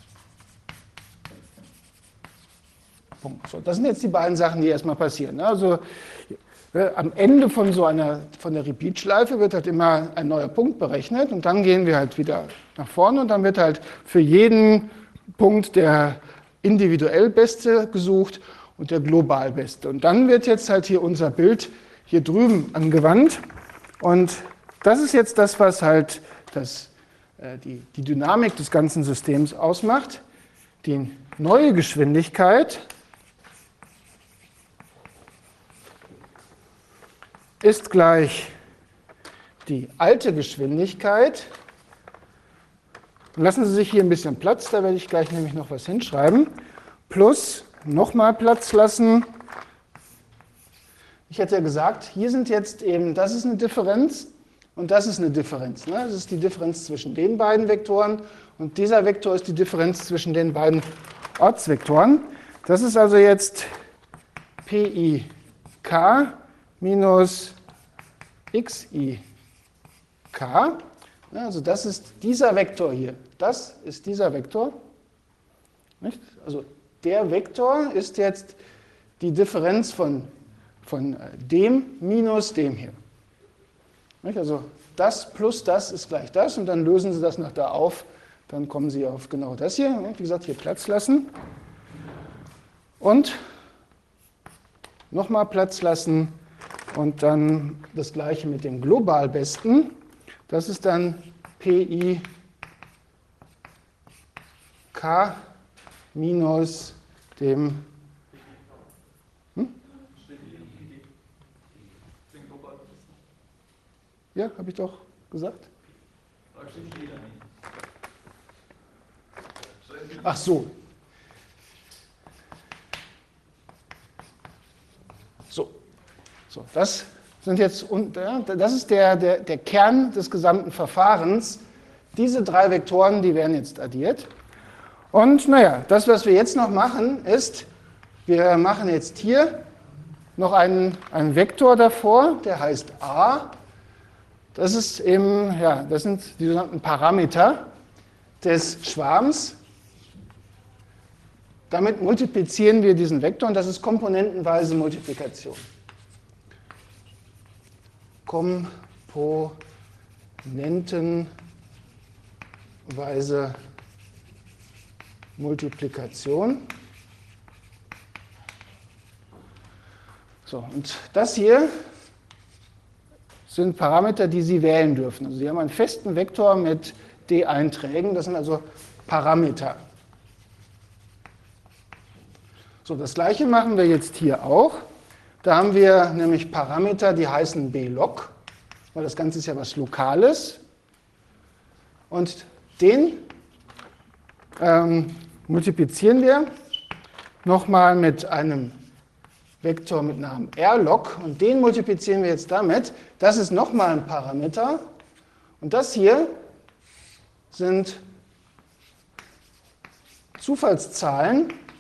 [SPEAKER 1] Punkt. So, das sind jetzt die beiden Sachen, die erstmal passieren. Also am Ende von der Repeat-Schleife wird halt immer ein neuer Punkt berechnet und dann gehen wir halt wieder nach vorne und dann wird halt für jeden Punkt der individuell Beste gesucht und der global Beste. Und dann wird jetzt halt hier unser Bild hier drüben angewandt und das ist jetzt das, was halt die Dynamik des ganzen Systems ausmacht. Die neue Geschwindigkeit ist gleich die alte Geschwindigkeit. Lassen Sie sich hier ein bisschen Platz, da werde ich gleich nämlich noch was hinschreiben. Plus nochmal Platz lassen. Ich hätte ja gesagt, hier sind jetzt eben, das ist eine Differenz und das ist eine Differenz. Das ist die Differenz zwischen den beiden Vektoren und dieser Vektor ist die Differenz zwischen den beiden Ortsvektoren. Das ist also jetzt PIK minus XIK. Also das ist dieser Vektor hier. Das ist dieser Vektor. Nicht? Also der Vektor ist jetzt die Differenz von dem minus dem hier. Nicht? Also das plus das ist gleich das und dann lösen Sie das nach da auf. Dann kommen Sie auf genau das hier. Wie gesagt, hier Platz lassen. Und nochmal Platz lassen. Und dann das gleiche mit dem global Besten. Das ist dann PIK minus dem. Ja, habe ich doch gesagt. Ach so. So, das sind jetzt, das ist der Kern des gesamten Verfahrens. Diese 3 Vektoren, die werden jetzt addiert. Und naja, das, was wir jetzt noch machen, ist, wir machen jetzt hier noch einen Vektor davor, der heißt a. Das ist eben, ja, das sind die sogenannten Parameter des Schwarms. Damit multiplizieren wir diesen Vektor und das ist komponentenweise Multiplikation. Komponentenweise Multiplikation. So, und das hier sind Parameter, die Sie wählen dürfen. Also Sie haben einen festen Vektor mit d Einträgen, das sind also Parameter. So, das gleiche machen wir jetzt hier auch. Da haben wir nämlich Parameter, die heißen blog, weil das Ganze ist ja was Lokales. Und den multiplizieren wir nochmal mit einem Vektor mit Namen rlog. Und den multiplizieren wir jetzt damit. Das ist nochmal ein Parameter. Und das hier sind Zufallszahlen,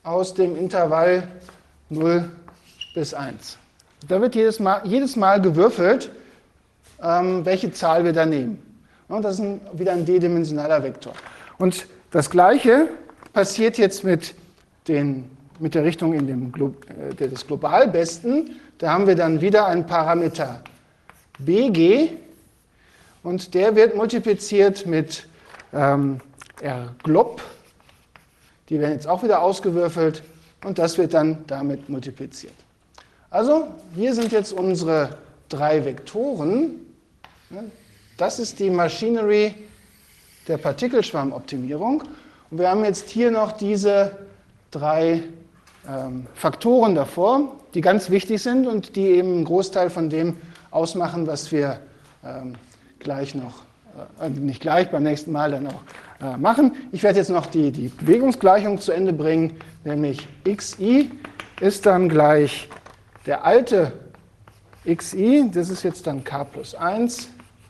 [SPEAKER 1] aus dem Intervall 0 bis 1. Da wird jedes Mal gewürfelt, welche Zahl wir da nehmen. Und das ist wieder ein d-dimensionaler Vektor. Und das Gleiche passiert jetzt mit der Richtung des Globalbesten. Da haben wir dann wieder einen Parameter bg und der wird multipliziert mit rglob. Die werden jetzt auch wieder ausgewürfelt und das wird dann damit multipliziert. Also hier sind jetzt unsere 3 Vektoren. Das ist die Machinery der Partikelschwarmoptimierung. Und wir haben jetzt hier noch diese 3 Faktoren davor, die ganz wichtig sind und die eben einen Großteil von dem ausmachen, was wir gleich noch, nicht gleich, beim nächsten Mal dann auch machen. Ich werde jetzt noch die Bewegungsgleichung zu Ende bringen, nämlich xi ist dann gleich der alte xi, das ist jetzt dann k plus 1,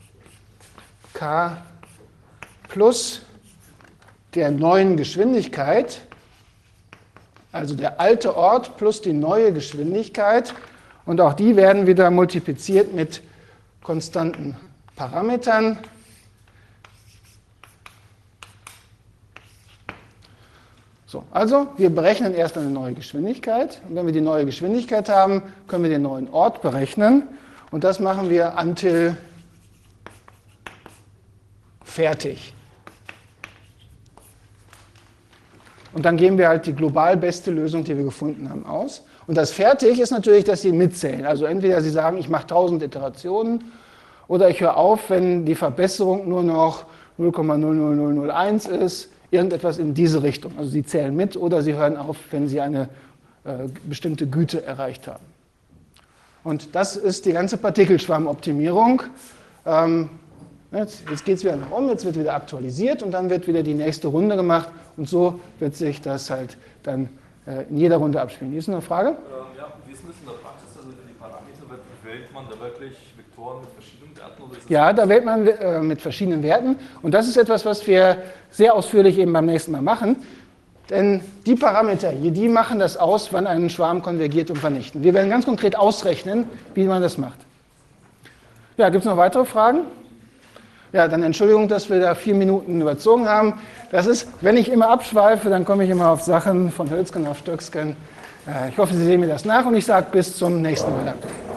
[SPEAKER 1] k plus der neuen Geschwindigkeit, also der alte Ort plus die neue Geschwindigkeit. Und auch die werden wieder multipliziert mit konstanten Parametern. So, also wir berechnen erst eine neue Geschwindigkeit. Und wenn wir die neue Geschwindigkeit haben, können wir den neuen Ort berechnen. Und das machen wir until fertig. Und dann geben wir halt die global beste Lösung, die wir gefunden haben, aus. Und das fertig ist natürlich, dass Sie mitzählen. Also entweder Sie sagen, ich mache 1000 Iterationen, oder ich höre auf, wenn die Verbesserung nur noch 0,00001 ist, irgendetwas in diese Richtung. Also Sie zählen mit oder Sie hören auf, wenn Sie eine bestimmte Güte erreicht haben. Und das ist die ganze Partikelschwarmoptimierung. Jetzt geht es wieder nach oben, jetzt wird wieder aktualisiert und dann wird wieder die nächste Runde gemacht und so wird sich das halt dann in jeder Runde abspielen. Ist noch eine Frage?
[SPEAKER 2] Ja, wie ist das in der Praxis? Also für die Parameter wählt man da wirklich Vektoren mit verschiedenen Werten? Oder ist das
[SPEAKER 1] ja, da wählt man mit verschiedenen Werten und das ist etwas, was wir sehr ausführlich eben beim nächsten Mal machen. Denn die Parameter, die machen das aus, wann ein Schwarm konvergiert und wann nicht. Wir werden ganz konkret ausrechnen, wie man das macht. Ja, gibt es noch weitere Fragen? Ja, dann Entschuldigung, dass wir da 4 Minuten überzogen haben. Das ist, wenn ich immer abschweife, dann komme ich immer auf Sachen von Hölzgen auf Stöcksken. Ich hoffe, Sie sehen mir das nach und ich sage bis zum nächsten Mal. Danke.